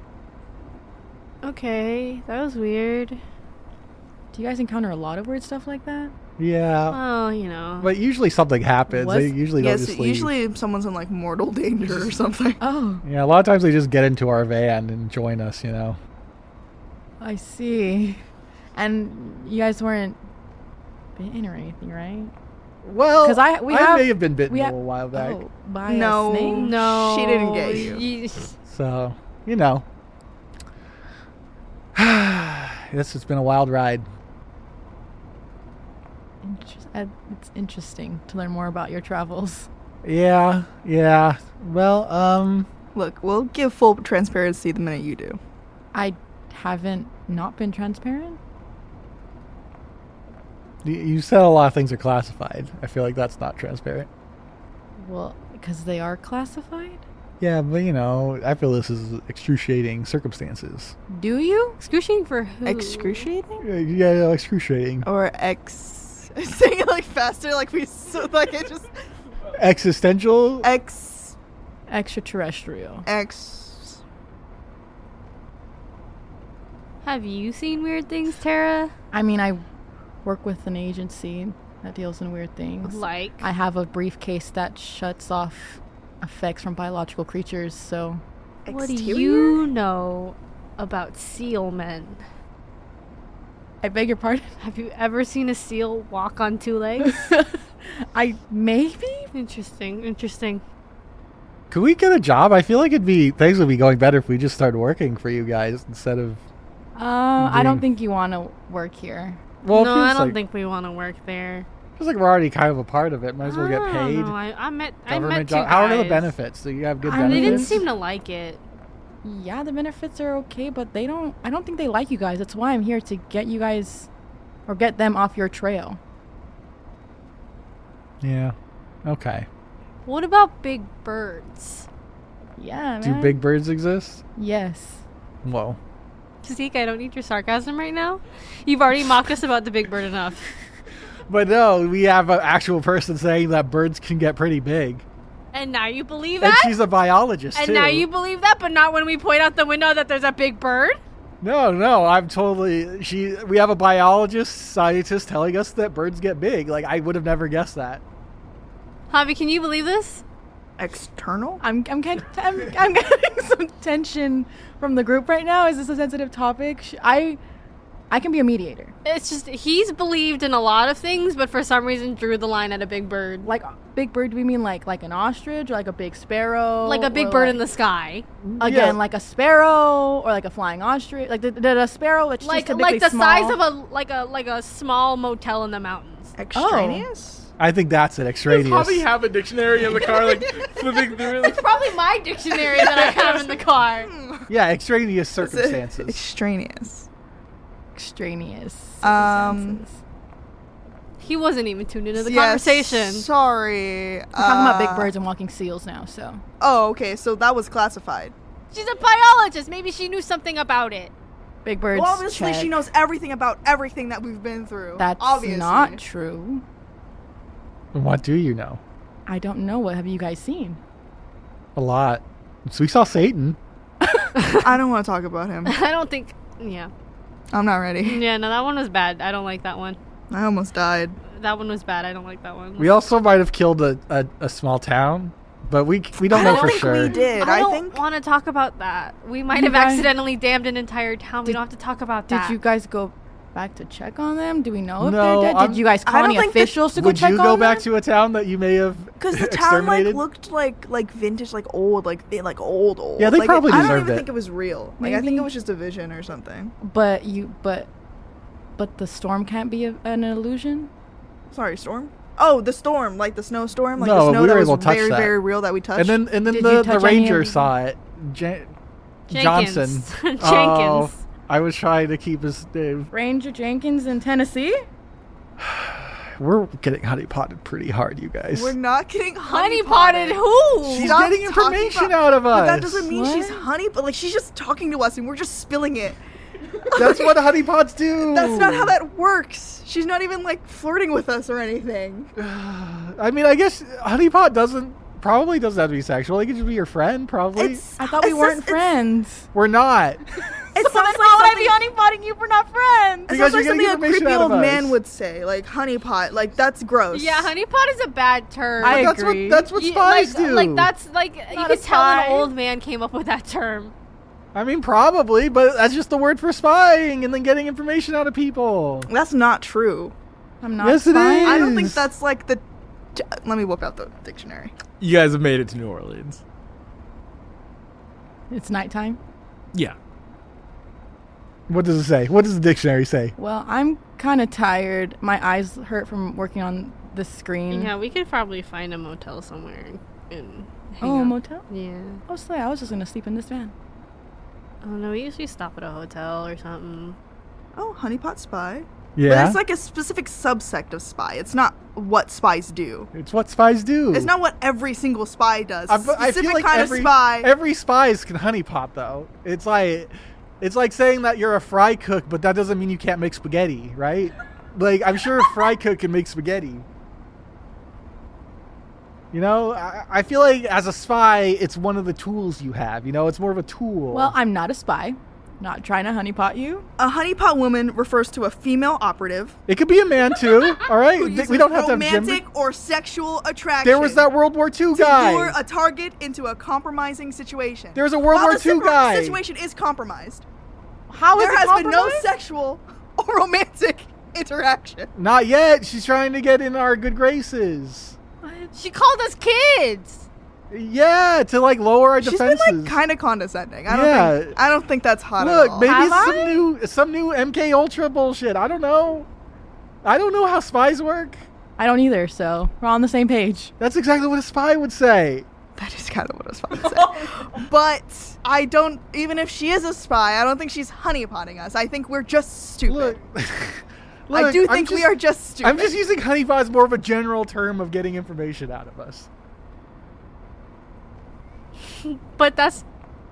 Okay, that was weird. Do you guys encounter a lot of weird stuff like that? Yeah. Well, you know. But usually something happens. They usually don't just leave. Usually someone's in like mortal danger or something. Oh. Yeah, a lot of times they just get into our van and join us, you know. I see. And you guys weren't bitten or anything, right? Well, 'Cause I may have been bitten a little while back. Oh, by a No, snake? No, she didn't get you. So, you know. This has been a wild ride. It's interesting to learn more about your travels. Yeah. Well, Look, we'll give full transparency the minute you do. I haven't not been transparent. you said a lot of things are classified. I feel like that's not transparent. Well, because they are classified? Yeah, but you know, I feel this is excruciating circumstances. Do you? Excruciating for who? Excruciating? Yeah, excruciating. Or saying it like faster, like we so like it just Existential? Extraterrestrial. Have you seen weird things, Tara? I mean, I work with an agency that deals in weird things. Like? I have a briefcase that shuts off effects from biological creatures, so... What do you know about seal men? I beg your pardon? Have you ever seen a seal walk on two legs? Maybe? Interesting. Could we get a job? I feel like things would be going better if we just started working for you guys instead of... I don't think you want to work here. Well, no, I don't think we want to work there. Feels like we're already kind of a part of it. Might as well get paid. No, I met Government two job. How are the guys. benefits? Do you have good benefits? They didn't seem to like it. Yeah, the benefits are okay, but I don't think they like you guys. That's why I'm here to get you guys, or get them off your trail. Yeah. Okay. What about big birds? Yeah, man. Do big birds exist? Yes. Whoa. Zeke, I don't need your sarcasm right now. You've already mocked us about the big bird enough. But no, we have an actual person saying that birds can get pretty big. And now you believe And that? she's a biologist, And too. now you believe that, but not when we point out the window that there's a big bird? No, I'm totally... We have a biologist, scientist telling us that birds get big. Like, I would have never guessed that. Javi, can you believe this? External? I'm getting some tension from the group right now. Is this a sensitive topic? I can be a mediator. It's just, he's believed in a lot of things, but for some reason drew the line at a big bird. Like big bird, do we mean like an ostrich or like a big sparrow? Like a big bird in the sky. Again, like a sparrow or like a flying ostrich. Like the sparrow, which Like is typically the small. size of a small motel in the mountains. Extraneous? I think that's it, extraneous. Does Javi have a dictionary in the car, like, flipping through it? It's probably my dictionary that I have in the car. Yeah, extraneous circumstances. Extraneous. Extraneous. Um, He wasn't even tuned into the yes, conversation. Sorry. We're talking about big birds and walking seals now, so. Oh, okay, so that was classified. She's a biologist. Maybe she knew something about it. Big birds. Well, obviously, check. she knows everything about everything that we've been through. That's obviously. not true. What do you know? I don't know. What have you guys seen? A lot. So we saw Satan. I don't want to talk about him. I don't think. Yeah. I'm not ready. Yeah, no, that one was bad. I don't like that one. I almost died. That one was bad. I don't like that one. We also might have killed a small town, but we don't know for sure. We did. I I don't think. want to talk about that. We might You have guys- accidentally damned an entire town. We don't have to talk about that. Did you guys go back to check on them? Do we know if No, they're dead? Did you guys I call don't any think that- officials to go Would check you on go back them? to a town that you may have Because the town like exterminated? looked like vintage, like old, like old. Yeah, they like, probably I don't deserved even it. think it was real. Like I think Maybe. it was just a vision or something. But the storm can't be an illusion. Sorry, storm. Oh, the storm, like the snowstorm, like No, the snow we that were was able to touch very, that. very real that we touched. And then Did you the touch any ranger of- saw it. Jenkins. Johnson. Jenkins. Oh, I was trying to keep his name. Ranger Jenkins in Tennessee? We're getting honeypotted pretty hard, you guys. we're not getting Honey potted who? She's Stop getting talking information about- out of us. But that doesn't mean she's What? honey, but like she's just talking to us and we're just spilling it. That's what honeypots do. That's not how that works. She's not even like flirting with us or anything. I mean, I guess honeypot probably doesn't have to be sexual. It could just be your friend, probably. I thought we weren't friends. We're not. It sounds like Why would I something, be honeypotting you for not friends? it Because sounds you're like getting something a information creepy out of old man us. would say, like honeypot. Like that's gross. Yeah, honeypot is a bad term. I That's agree. what Yeah, spies like, do. Like that's like you Not could a tell an spy. old man came up with that term. I mean, probably, but that's just the word for spying and then getting information out of people. That's not true. I'm not Yes, it spying. is. I don't think that's like the. Let me whip out the dictionary. You guys have made it to New Orleans. It's nighttime. Yeah. What does it say? What does the dictionary say? Well, I'm kind of tired. My eyes hurt from working on the screen. Yeah, we could probably find a motel somewhere and hang Oh, a out. motel? Yeah. Oh, so I was just gonna sleep in this van. Oh no, we usually stop at a hotel or something. Oh, honeypot spy. Yeah. But it's like a specific subsect of spy. It's not what spies do. It's what spies do. It's not what every single spy does. I It's a feel specific like kind every of spy. every spies can honeypot though. It's like saying that you're a fry cook, but that doesn't mean you can't make spaghetti, right? Like I'm sure a fry cook can make spaghetti. You know, I feel like as a spy, it's one of the tools you have. You know, it's more of a tool. Well, I'm not a spy. Not trying to honeypot you. A honeypot woman refers to a female operative it could be a man too. All right, who uses we don't have to have romantic gender. or sexual attraction. There was that World War II to guy. lure a target into a compromising situation. There was a World While War the II guy. situation is compromised. How is There it has been no compromised? sexual or romantic interaction. Not yet. She's trying to get in our good graces. She called us kids. Yeah, to like lower our She's defenses. been like kind of condescending. Yeah. I don't think that's hot at Look, all. maybe Have it's some new MK Ultra bullshit. I don't know. I don't know how spies work. I don't either, so we're on the same page. That's exactly what a spy would say. That is kind of what I was about to say. But I don't, even if she is a spy, I don't think she's honeypotting us. I think we're just stupid. Look, I do I'm think we just- are just stupid. I'm just using honeypot as more of a general term of getting information out of us. But that's...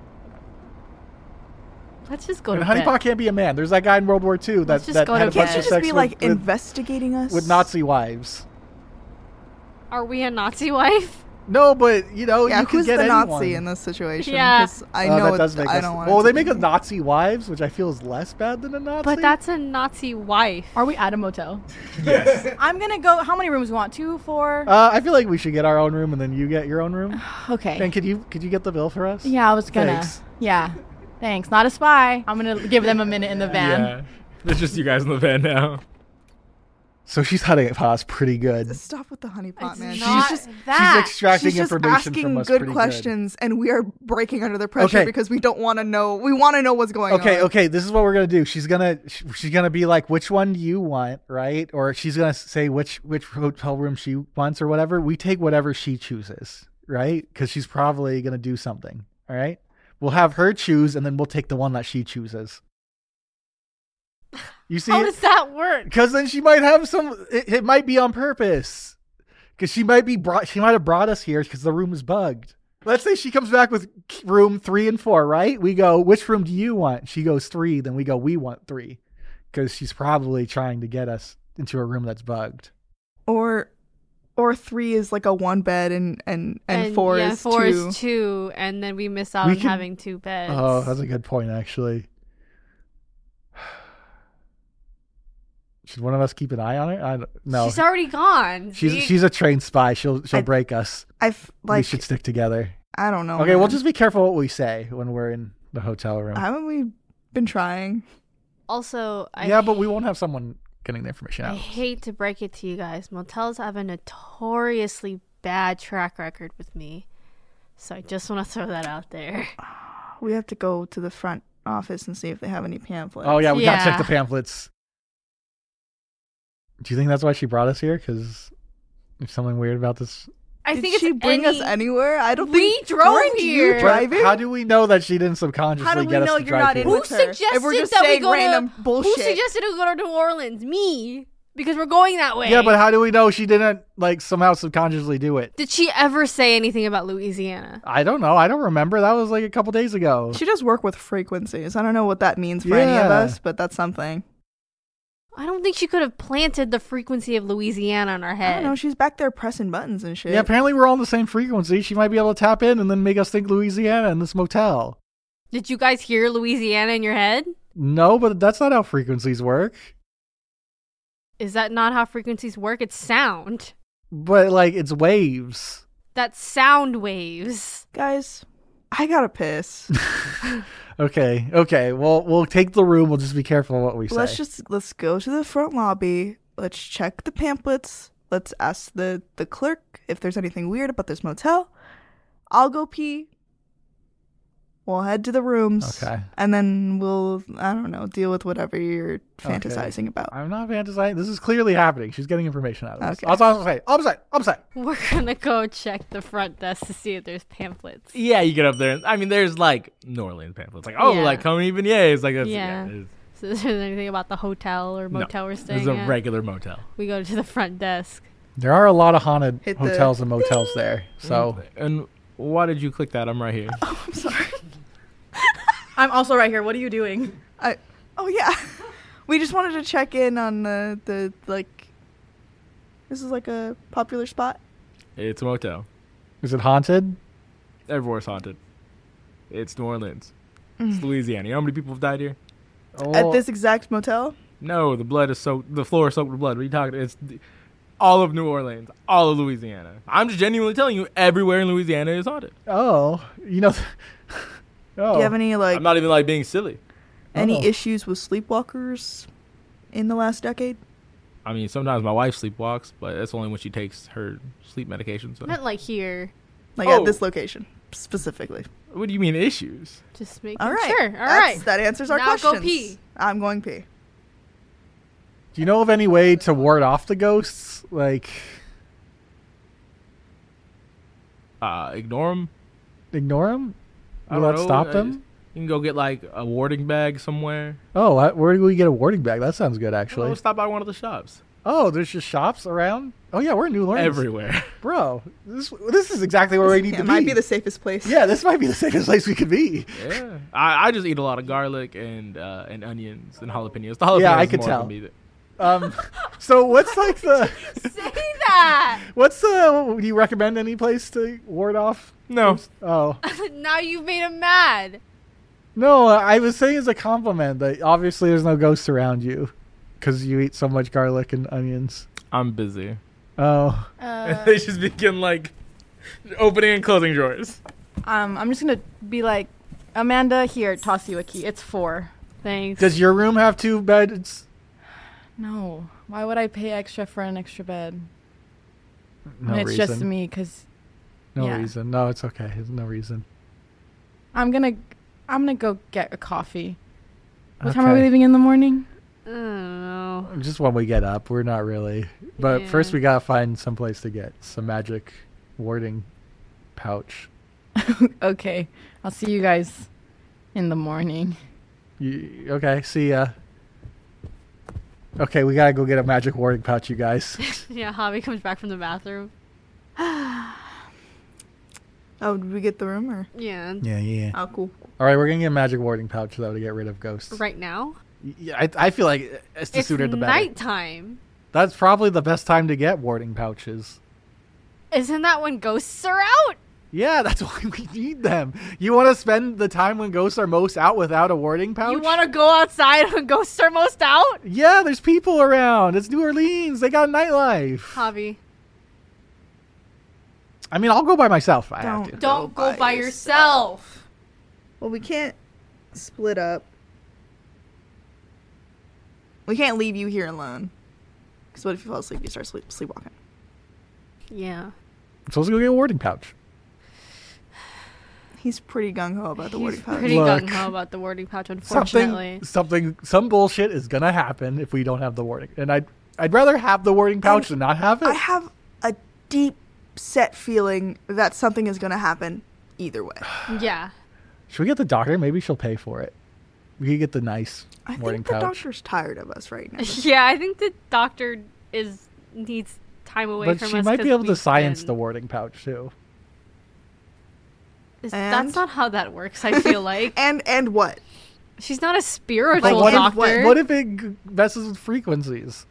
Let's just go And to Honey bed. Pot can't be a man. There's that guy in World War II Let's that just go had to a bunch bed. of Just sex be like with investigating us Nazi wives. Are we a Nazi wife? No, but you know, Yeah, you could who's get the anyone. Nazi in this situation? Yeah. 'Cause I know that does make I us. don't want. Well, they make us Nazi wives, which I feel is less bad than a Nazi. But that's a Nazi wife. Are we at a motel? Yes. I'm gonna go. How many rooms do you want? 2, 4? I feel like we should get our own room, and then you get your own room. Okay. And could you get the bill for us? Yeah, I was gonna. Thanks. Yeah. Thanks. Not a spy. I'm gonna give them a minute in the van. Yeah. There's just you guys in the van now. So she's hunting us pretty good. Stop with the honey pot, It's man. not She's just that. She's extracting She's just information asking from us good pretty questions, and we are breaking under the pressure Okay. because we don't want to know. We want to know what's going on. Okay. This is what we're gonna do. She's gonna be like, which one do you want, right? Or she's gonna say which hotel room she wants or whatever. We take whatever she chooses, right? Because she's probably gonna do something. All right. We'll have her choose, and then we'll take the one that she chooses. You see How it? does that work? Because then she might have some. It might be on purpose. Because she might have brought us here because the room is bugged. Let's say she comes back with room 3 and 4, right? We go, which room do you want? She goes 3. Then we go, we want 3, because she's probably trying to get us into a room that's bugged. Or 3 is like a 1 bed, and 4 is 4 2. is 2, and then we miss out We on could- having 2 beds. Oh, that's a good point, actually. Should one of us keep an eye on her? No. She's already gone. She's a trained spy. She'll I- break us. We should stick together. I don't know. Okay, we'll man. just be careful what we say when we're in the hotel room. Haven't we been trying? Also, But we won't have someone getting the information I out. hate to break it to you guys. Motels have a notoriously bad track record with me. So I just want to throw that out there. We have to go to the front office and see if they have any pamphlets. Oh yeah, we gotta check Yeah. the pamphlets. Do you think that's why she brought us here? Because there's something weird about this. I Did think it's she bring us anywhere? I don't We think drove weren't here. You driving? How do we know that she didn't subconsciously How do we get us know to you're drive not here? in Who with her? suggested If we're just that we saying go random to? bullshit. Who suggested we go to New Orleans? Me, because we're going that way. Yeah, but how do we know she didn't somehow subconsciously do it? Did she ever say anything about Louisiana? I don't know. I don't remember. That was a couple days ago. She does work with frequencies. I don't know what that means for any of Yeah. us, but that's something. I don't think she could have planted the frequency of Louisiana in our I head. don't know. She's back there pressing buttons and shit. Yeah, apparently we're all on the same frequency. She might be able to tap in and then make us think Louisiana in this motel. Did you guys hear Louisiana in your head? No, but that's not how frequencies work. Is that not how frequencies work? It's sound. But it's waves. That's sound waves. Guys, I gotta piss. Okay. Well, we'll take the room. We'll just be careful what we say. Let's go to the front lobby. Let's check the pamphlets. Let's ask the clerk if there's anything weird about this motel. I'll go pee. We'll head to the rooms. Okay. And then we'll, I don't know, deal with whatever you're fantasizing about. I'm not fantasizing. This is clearly happening. She's getting information out of this. Okay. I was also saying, opposite. We're gonna go check the front desk to see if there's pamphlets. Yeah, you get up there. I mean, there's New Orleans pamphlets. Yeah. Comme beignets. That's, Yeah. it's- So is there anything about the hotel or motel we're staying It's a at? regular motel. We go to the front desk. There are a lot of haunted Hit the- hotels and motels there. So And why did you click that? I'm right here. I'm sorry. I'm also right here. What are you doing? Oh, yeah. We just wanted to check in on the this is a popular spot. It's a motel. is it haunted? Everywhere's haunted. It's New Orleans. It's Louisiana. You know how many people have died here? Oh, At this exact motel? No, the blood is soaked. The floor is soaked with blood. What are you talking? It's all of New Orleans, all of Louisiana. I'm just genuinely telling you, everywhere in Louisiana is haunted. Oh, oh. Do you have any I'm not even being silly. any Oh. issues with sleepwalkers in the last decade? I mean, sometimes my wife sleepwalks, but that's only when she takes her sleep medication. So, I meant here. Like Oh. at this location specifically. what do you mean issues? Just making All right. sure. All right. That answers our Now go questions. pee. I'm going pee. Do you know of any way to ward off the ghosts? Ignore them. Ignore them? I Will don't that know. stop them? You can go get a warding bag somewhere. Oh, where do we get a warding bag? That sounds good, Or actually. stop by one of the shops. Oh, there's just shops around? Oh, yeah, we're in New Orleans. Everywhere. Bro, this is exactly where we need to It be. might be the safest place. Yeah, this might be the safest place we could be. Yeah. I just eat a lot of garlic and onions and jalapenos. The jalapenos Yeah, I is could more tell. of me. So what's like the... Say that. What's the... Do you recommend any place to ward off? No. Oh. Now you've made him mad. No, I was saying as a compliment that obviously there's no ghosts around you because you eat so much garlic and onions. I'm busy. Oh. They just begin like opening and closing drawers. I'm just gonna be like, Amanda, here, toss you a key. It's 4. Thanks. Does your room have 2 beds? No. Why would I pay extra for an extra bed? No When it's reason. just me, because No yeah. reason. No, it's okay. There's no reason. I'm gonna go get a coffee. What time are we Okay. leaving in the morning? I don't know. Just when we get up. We're not really. But first Yeah. we gotta find some place to get some magic warding pouch. Okay. I'll see you guys in the morning. Okay, see ya. Okay, we gotta go get a magic warding pouch, you guys. Yeah, Javi comes back from the bathroom. Oh, did we get the room or? Yeah. Yeah. Oh, cool. All right, we're gonna get a magic warding pouch though to get rid of ghosts. Right now? Yeah, I feel like it's the It's sooner the better. nighttime. That's probably the best time to get warding pouches. Isn't that when ghosts are out? Yeah, that's why we need them. You want to spend the time when ghosts are most out without a warding pouch? You want to go outside when ghosts are most out? Yeah, there's people around. It's New Orleans. They got nightlife. Javi, I mean, I'll go by myself if I have to. don't go by yourself. Well, we can't split up. We can't leave you here alone. Because what if you fall asleep? You start sleepwalking. Yeah. So let's go get a warding pouch. He's pretty gung ho about the He's warding pouch. pretty Look. gung ho about the warding pouch, unfortunately. Some bullshit is gonna happen if we don't have the warding. And I'd rather have the warding pouch than not have it. I have a deep set feeling that something is going to happen either way. Yeah. Should we get the doctor? Maybe she'll pay for it. We could get the nice I warding think the pouch. doctor's tired of us right now. Yeah, I think the doctor needs time away But from us. she might be 'cause able to we've science been- the warding pouch too. And? That's not how that works, I feel like. And what? She's not a spiritual But doctor. what if it messes with frequencies?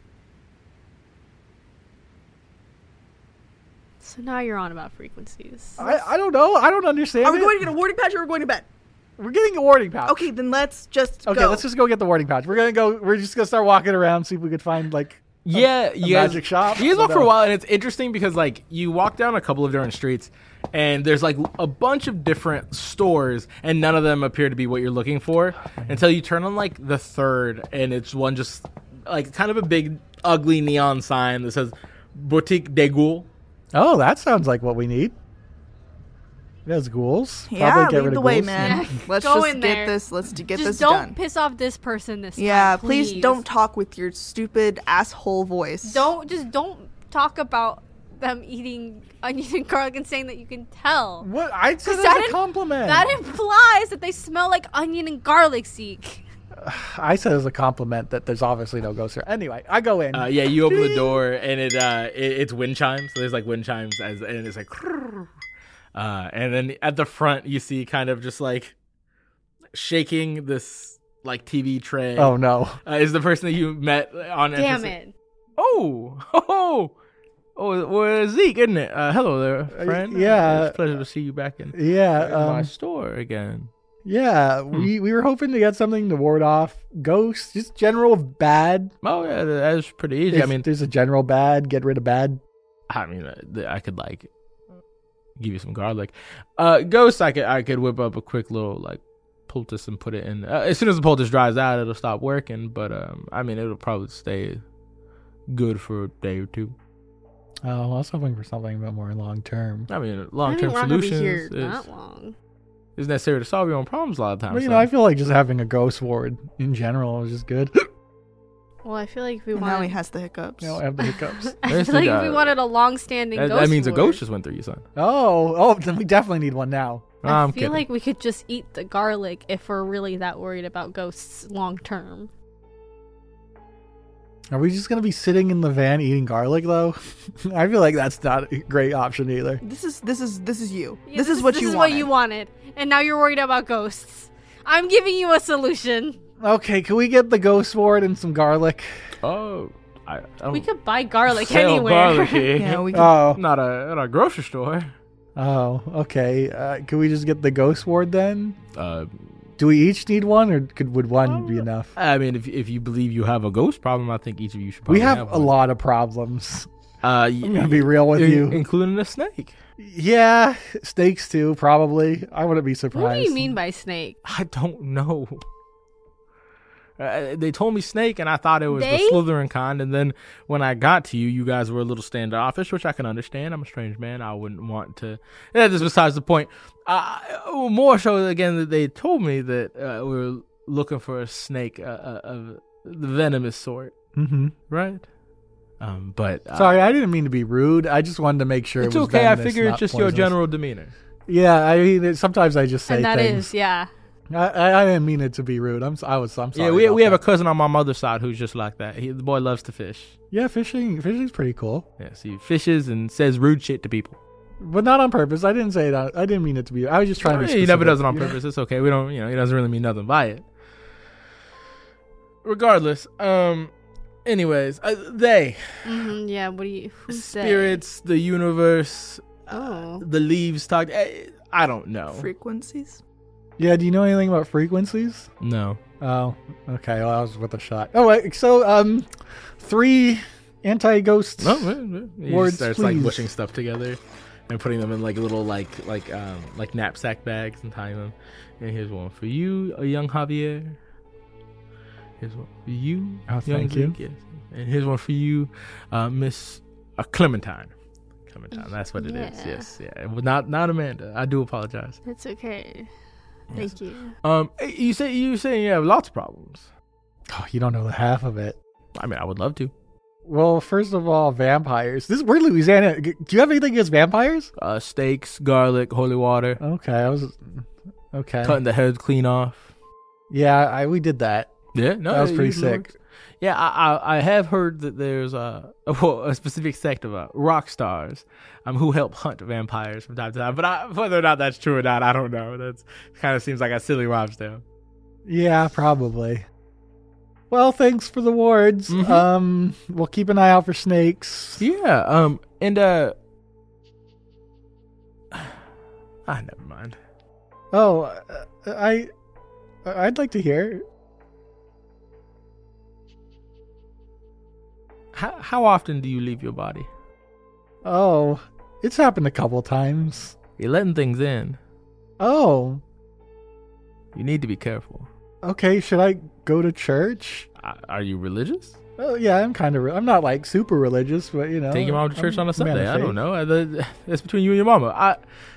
So now you're on about frequencies. I don't know. I don't understand. Are we it. going to get a warding patch or are we going to bed? We're getting a warding pouch. Okay, then let's just Okay, go. let's just go get the warding pouch. We're just gonna start walking around, see if we could find like Yeah, a you guys, magic shop. You guys walk I for a don't while, and it's interesting because like you walk down a couple of different streets, and there's like a bunch of different stores, and none of them appear to be what you're looking for until you turn on like the third, and it's one just like kind of a big ugly neon sign that says Boutique des Ghouls. Oh, that sounds like what we need. There's ghouls. Yeah, Probably get lead rid the of way, ghouls. man. Yeah, Let's go just in get there. this. Let's get Just this don't done. piss off this person this time. Yeah, please please don't talk with your stupid asshole voice. Don't talk about them eating onion and garlic and saying that you can tell. What? I said that as a im- compliment. That implies that they smell like onion and garlic, Zeke. I said as a compliment that there's obviously no ghosts here. Anyway, I go in. Yeah, you open the door, and it's wind chimes. So there's like wind chimes, and it's like, and then at the front you see kind of just like shaking this like TV tray. Oh no. Is the person that you met on Damn NPC. it. Oh, well, Zeke, isn't it? Hello there, friend. yeah. It's a pleasure to see you back in Yeah. my store again. Yeah. We were hoping to get something to ward off ghosts, just general bad. Oh yeah, that's pretty easy. If I mean, there's a general bad, get rid of bad. I could like give you some garlic. Ghosts, I could whip up a quick little like poultice and put it in. As soon as the poultice dries out, it'll stop working. But I mean, it'll probably stay good for a day or two. Oh, I was hoping for something a bit more long term. I mean, I long think term we're not gonna be solutions here is that long. necessary to solve your own problems a lot of times. But, you so. know, I feel like just having a ghost ward in general is just good. Well, I feel like if we And want, now he has the hiccups. You know, I have the hiccups. I There's feel like the, if we wanted a long-standing ghost that means a ward, ghost just went through you, son. Oh, then we definitely need one now. I I'm feel kidding. like we could just eat the garlic if we're really that worried about ghosts long term. Are we just gonna be sitting in the van eating garlic though? I feel like that's not a great option either. This is you. Yeah, this is what this you is wanted. what you wanted, and now you're worried about ghosts. I'm giving you a solution. Okay, can we get the ghost ward and some garlic? Oh, I don't We could buy garlic sell anywhere. garlic here. Yeah, we can. Oh, Not a grocery store. oh, okay. Can we just get the ghost ward then? Uh, Do we each need one, or would one be enough? I mean, if you believe you have a ghost problem, I think each of you should We probably have a one. lot of problems. I'm I'm gonna be real with you. including a snake. Yeah, snakes too, probably. I wouldn't be surprised. What do you mean by snake? I don't know. They told me snake, and I thought it was They? the Slytherin kind. And then when I got to you, you guys were a little standoffish, which I can understand. I'm a strange man. I wouldn't want to. Yeah, this is besides the point. More so, again, that they told me that we were looking for a snake of the venomous sort, Mm-hmm. right? But Sorry, I didn't mean to be rude. I just wanted to make sure it's it was okay. I venomous, figure it's not just your poisonous. general demeanor. Yeah, I mean, sometimes I just say And that things. is, yeah. I didn't mean it to be rude. I'm sorry. Yeah, we about have a that. cousin on my mother's side who's just like that. The boy loves to fish. Yeah, fishing's pretty cool, Yeah, he fishes and says rude shit to people. but not on purpose. I didn't say it. I didn't mean it to be. I was just trying to be. He never specific, does it on you know? purpose. It's okay. We don't, he doesn't really mean nothing by it. Regardless, anyways, they Yeah, what do you... Who's spirits, the universe, Oh. the leaves talk. I don't know. Frequencies. Yeah. Do you know anything about frequencies? No. Oh, okay. Well, I was with a shot. Oh, wait, so 3 anti-ghost. He Words, starts please. like mushing stuff together and putting them in like little like knapsack bags and tying them. And here's one for you, a young Javier. Here's one for you, Oh, young thank you. Zeke, yes. And here's one for you, Miss Clementine. Clementine, that's what it is. Yeah. Yes, yeah. Not Amanda. I do apologize. It's okay. Thank you. You say you have lots of problems. Oh, you don't know the half of it. I mean, I would love to. Well, first of all, vampires. We're Louisiana. Do you have anything against vampires? Steaks, garlic, holy water, Okay, okay. cutting the heads clean off. Yeah, we did that. Yeah, no, That was pretty usually sick. works. Yeah, I have heard that there's a specific sect of rock stars who help hunt vampires from time to time. But whether or not that's true or not, I don't know. That's kind of seems like a silly rhyme tale. Yeah, probably. Well, thanks for the wards. Mhm. We'll keep an eye out for snakes. Yeah, and never mind. Oh, I'd like to hear. How often do you leave your body? Oh, it's happened a couple times. You're letting things in. Oh, You need to be careful. okay. Should I go to church? Are you religious? Oh, yeah, I'm kind of. I'm not like super religious, but you know. Take your mom to church I'm on a man Sunday. of I don't faith. know. That's between you and your mama.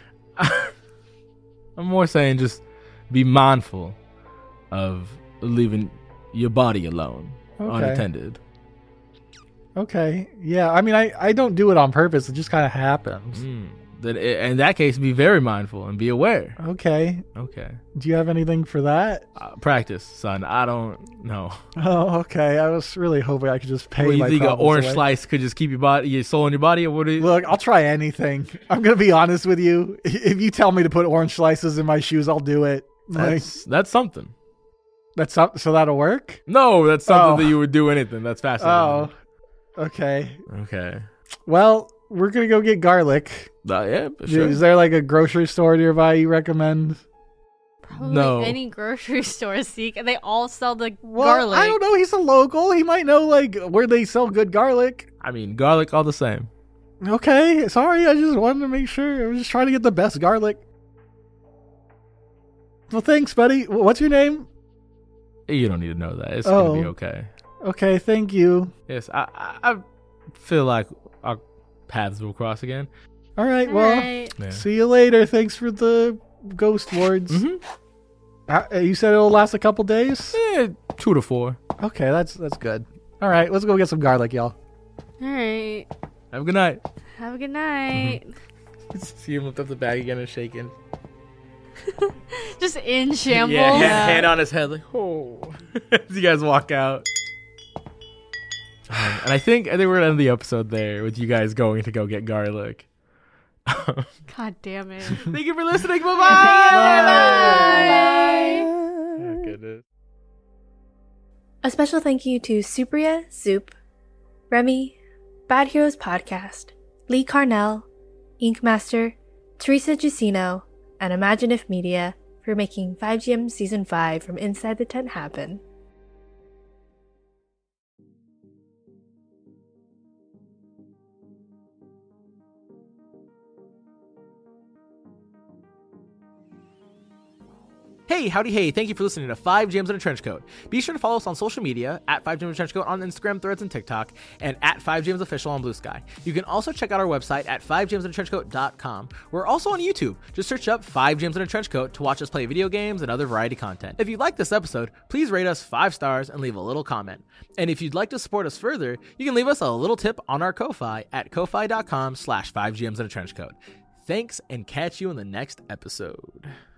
I'm more saying just be mindful of leaving your body alone, Okay. unattended. Okay. Yeah. I mean, I don't do it on purpose. It just kind of happens. Then in that case, be very mindful and be aware. Okay. Okay. Do you have anything for that? Practice, son. I don't know. Oh, okay. I was really hoping I could just pay What, you my think an problems orange away. slice could just keep your soul in your body, or what? Look, I'll try anything. I'm gonna be honest with you. If you tell me to put orange slices in my shoes, I'll do it. Like, That's something. so that'll work. No, that's something Oh. that you would do anything. That's fascinating. Oh, okay. Okay. Well, we're gonna go get garlic. Yeah, for sure. Is there like a grocery store nearby you recommend? Probably No. any grocery store, Seek, and they all sell the Well, garlic. I don't know. He's a local. He might know like where they sell good garlic. I mean, garlic all the same. Okay, sorry. I just wanted to make sure. I was just trying to get the best garlic. Well, thanks, buddy. What's your name? You don't need to know that. It's gonna be Oh. okay. Okay, thank you. Yes, I feel like our paths will cross again. All right. Well, Alright. Yeah. see you later. Thanks for the ghost wards. Mhm. You said it'll last a couple days. 2 to 4. Okay, that's good. All right, let's go get some garlic, y'all. Alright. Have a good night. Have a good night. See him lift up the bag again and shaking. Just in shambles. Yeah, hand on his head, like, oh. As you guys walk out. And I think we're gonna end the episode there with you guys going to go get garlic. God damn it. Thank you for listening. Bye-bye. Bye. Oh, goodness. A special thank you to Supria, Zoop, Remy, Bad Heroes Podcast, Lee Carnell, Inkmaster, Teresa Giussino, and Imagine If Media for making 5GM Season 5 from Inside the Tent happen. Hey, howdy, hey, thank you for listening to 5 Gems in a Trench Coat. Be sure to follow us on social media at 5 Gems in a Trench Coat on Instagram, Threads, and TikTok, and at 5 Gems Official on Blue Sky. You can also check out our website at 5gemsinatrenchcoat.com. We're also on YouTube. Just search up 5 Gems in a Trench Coat to watch us play video games and other variety content. If you like this episode, please rate us 5 stars and leave a little comment. And if you'd like to support us further, you can leave us a little tip on our Ko-Fi at ko-fi.com/5gemsinatrenchcoat. Thanks, and catch you in the next episode.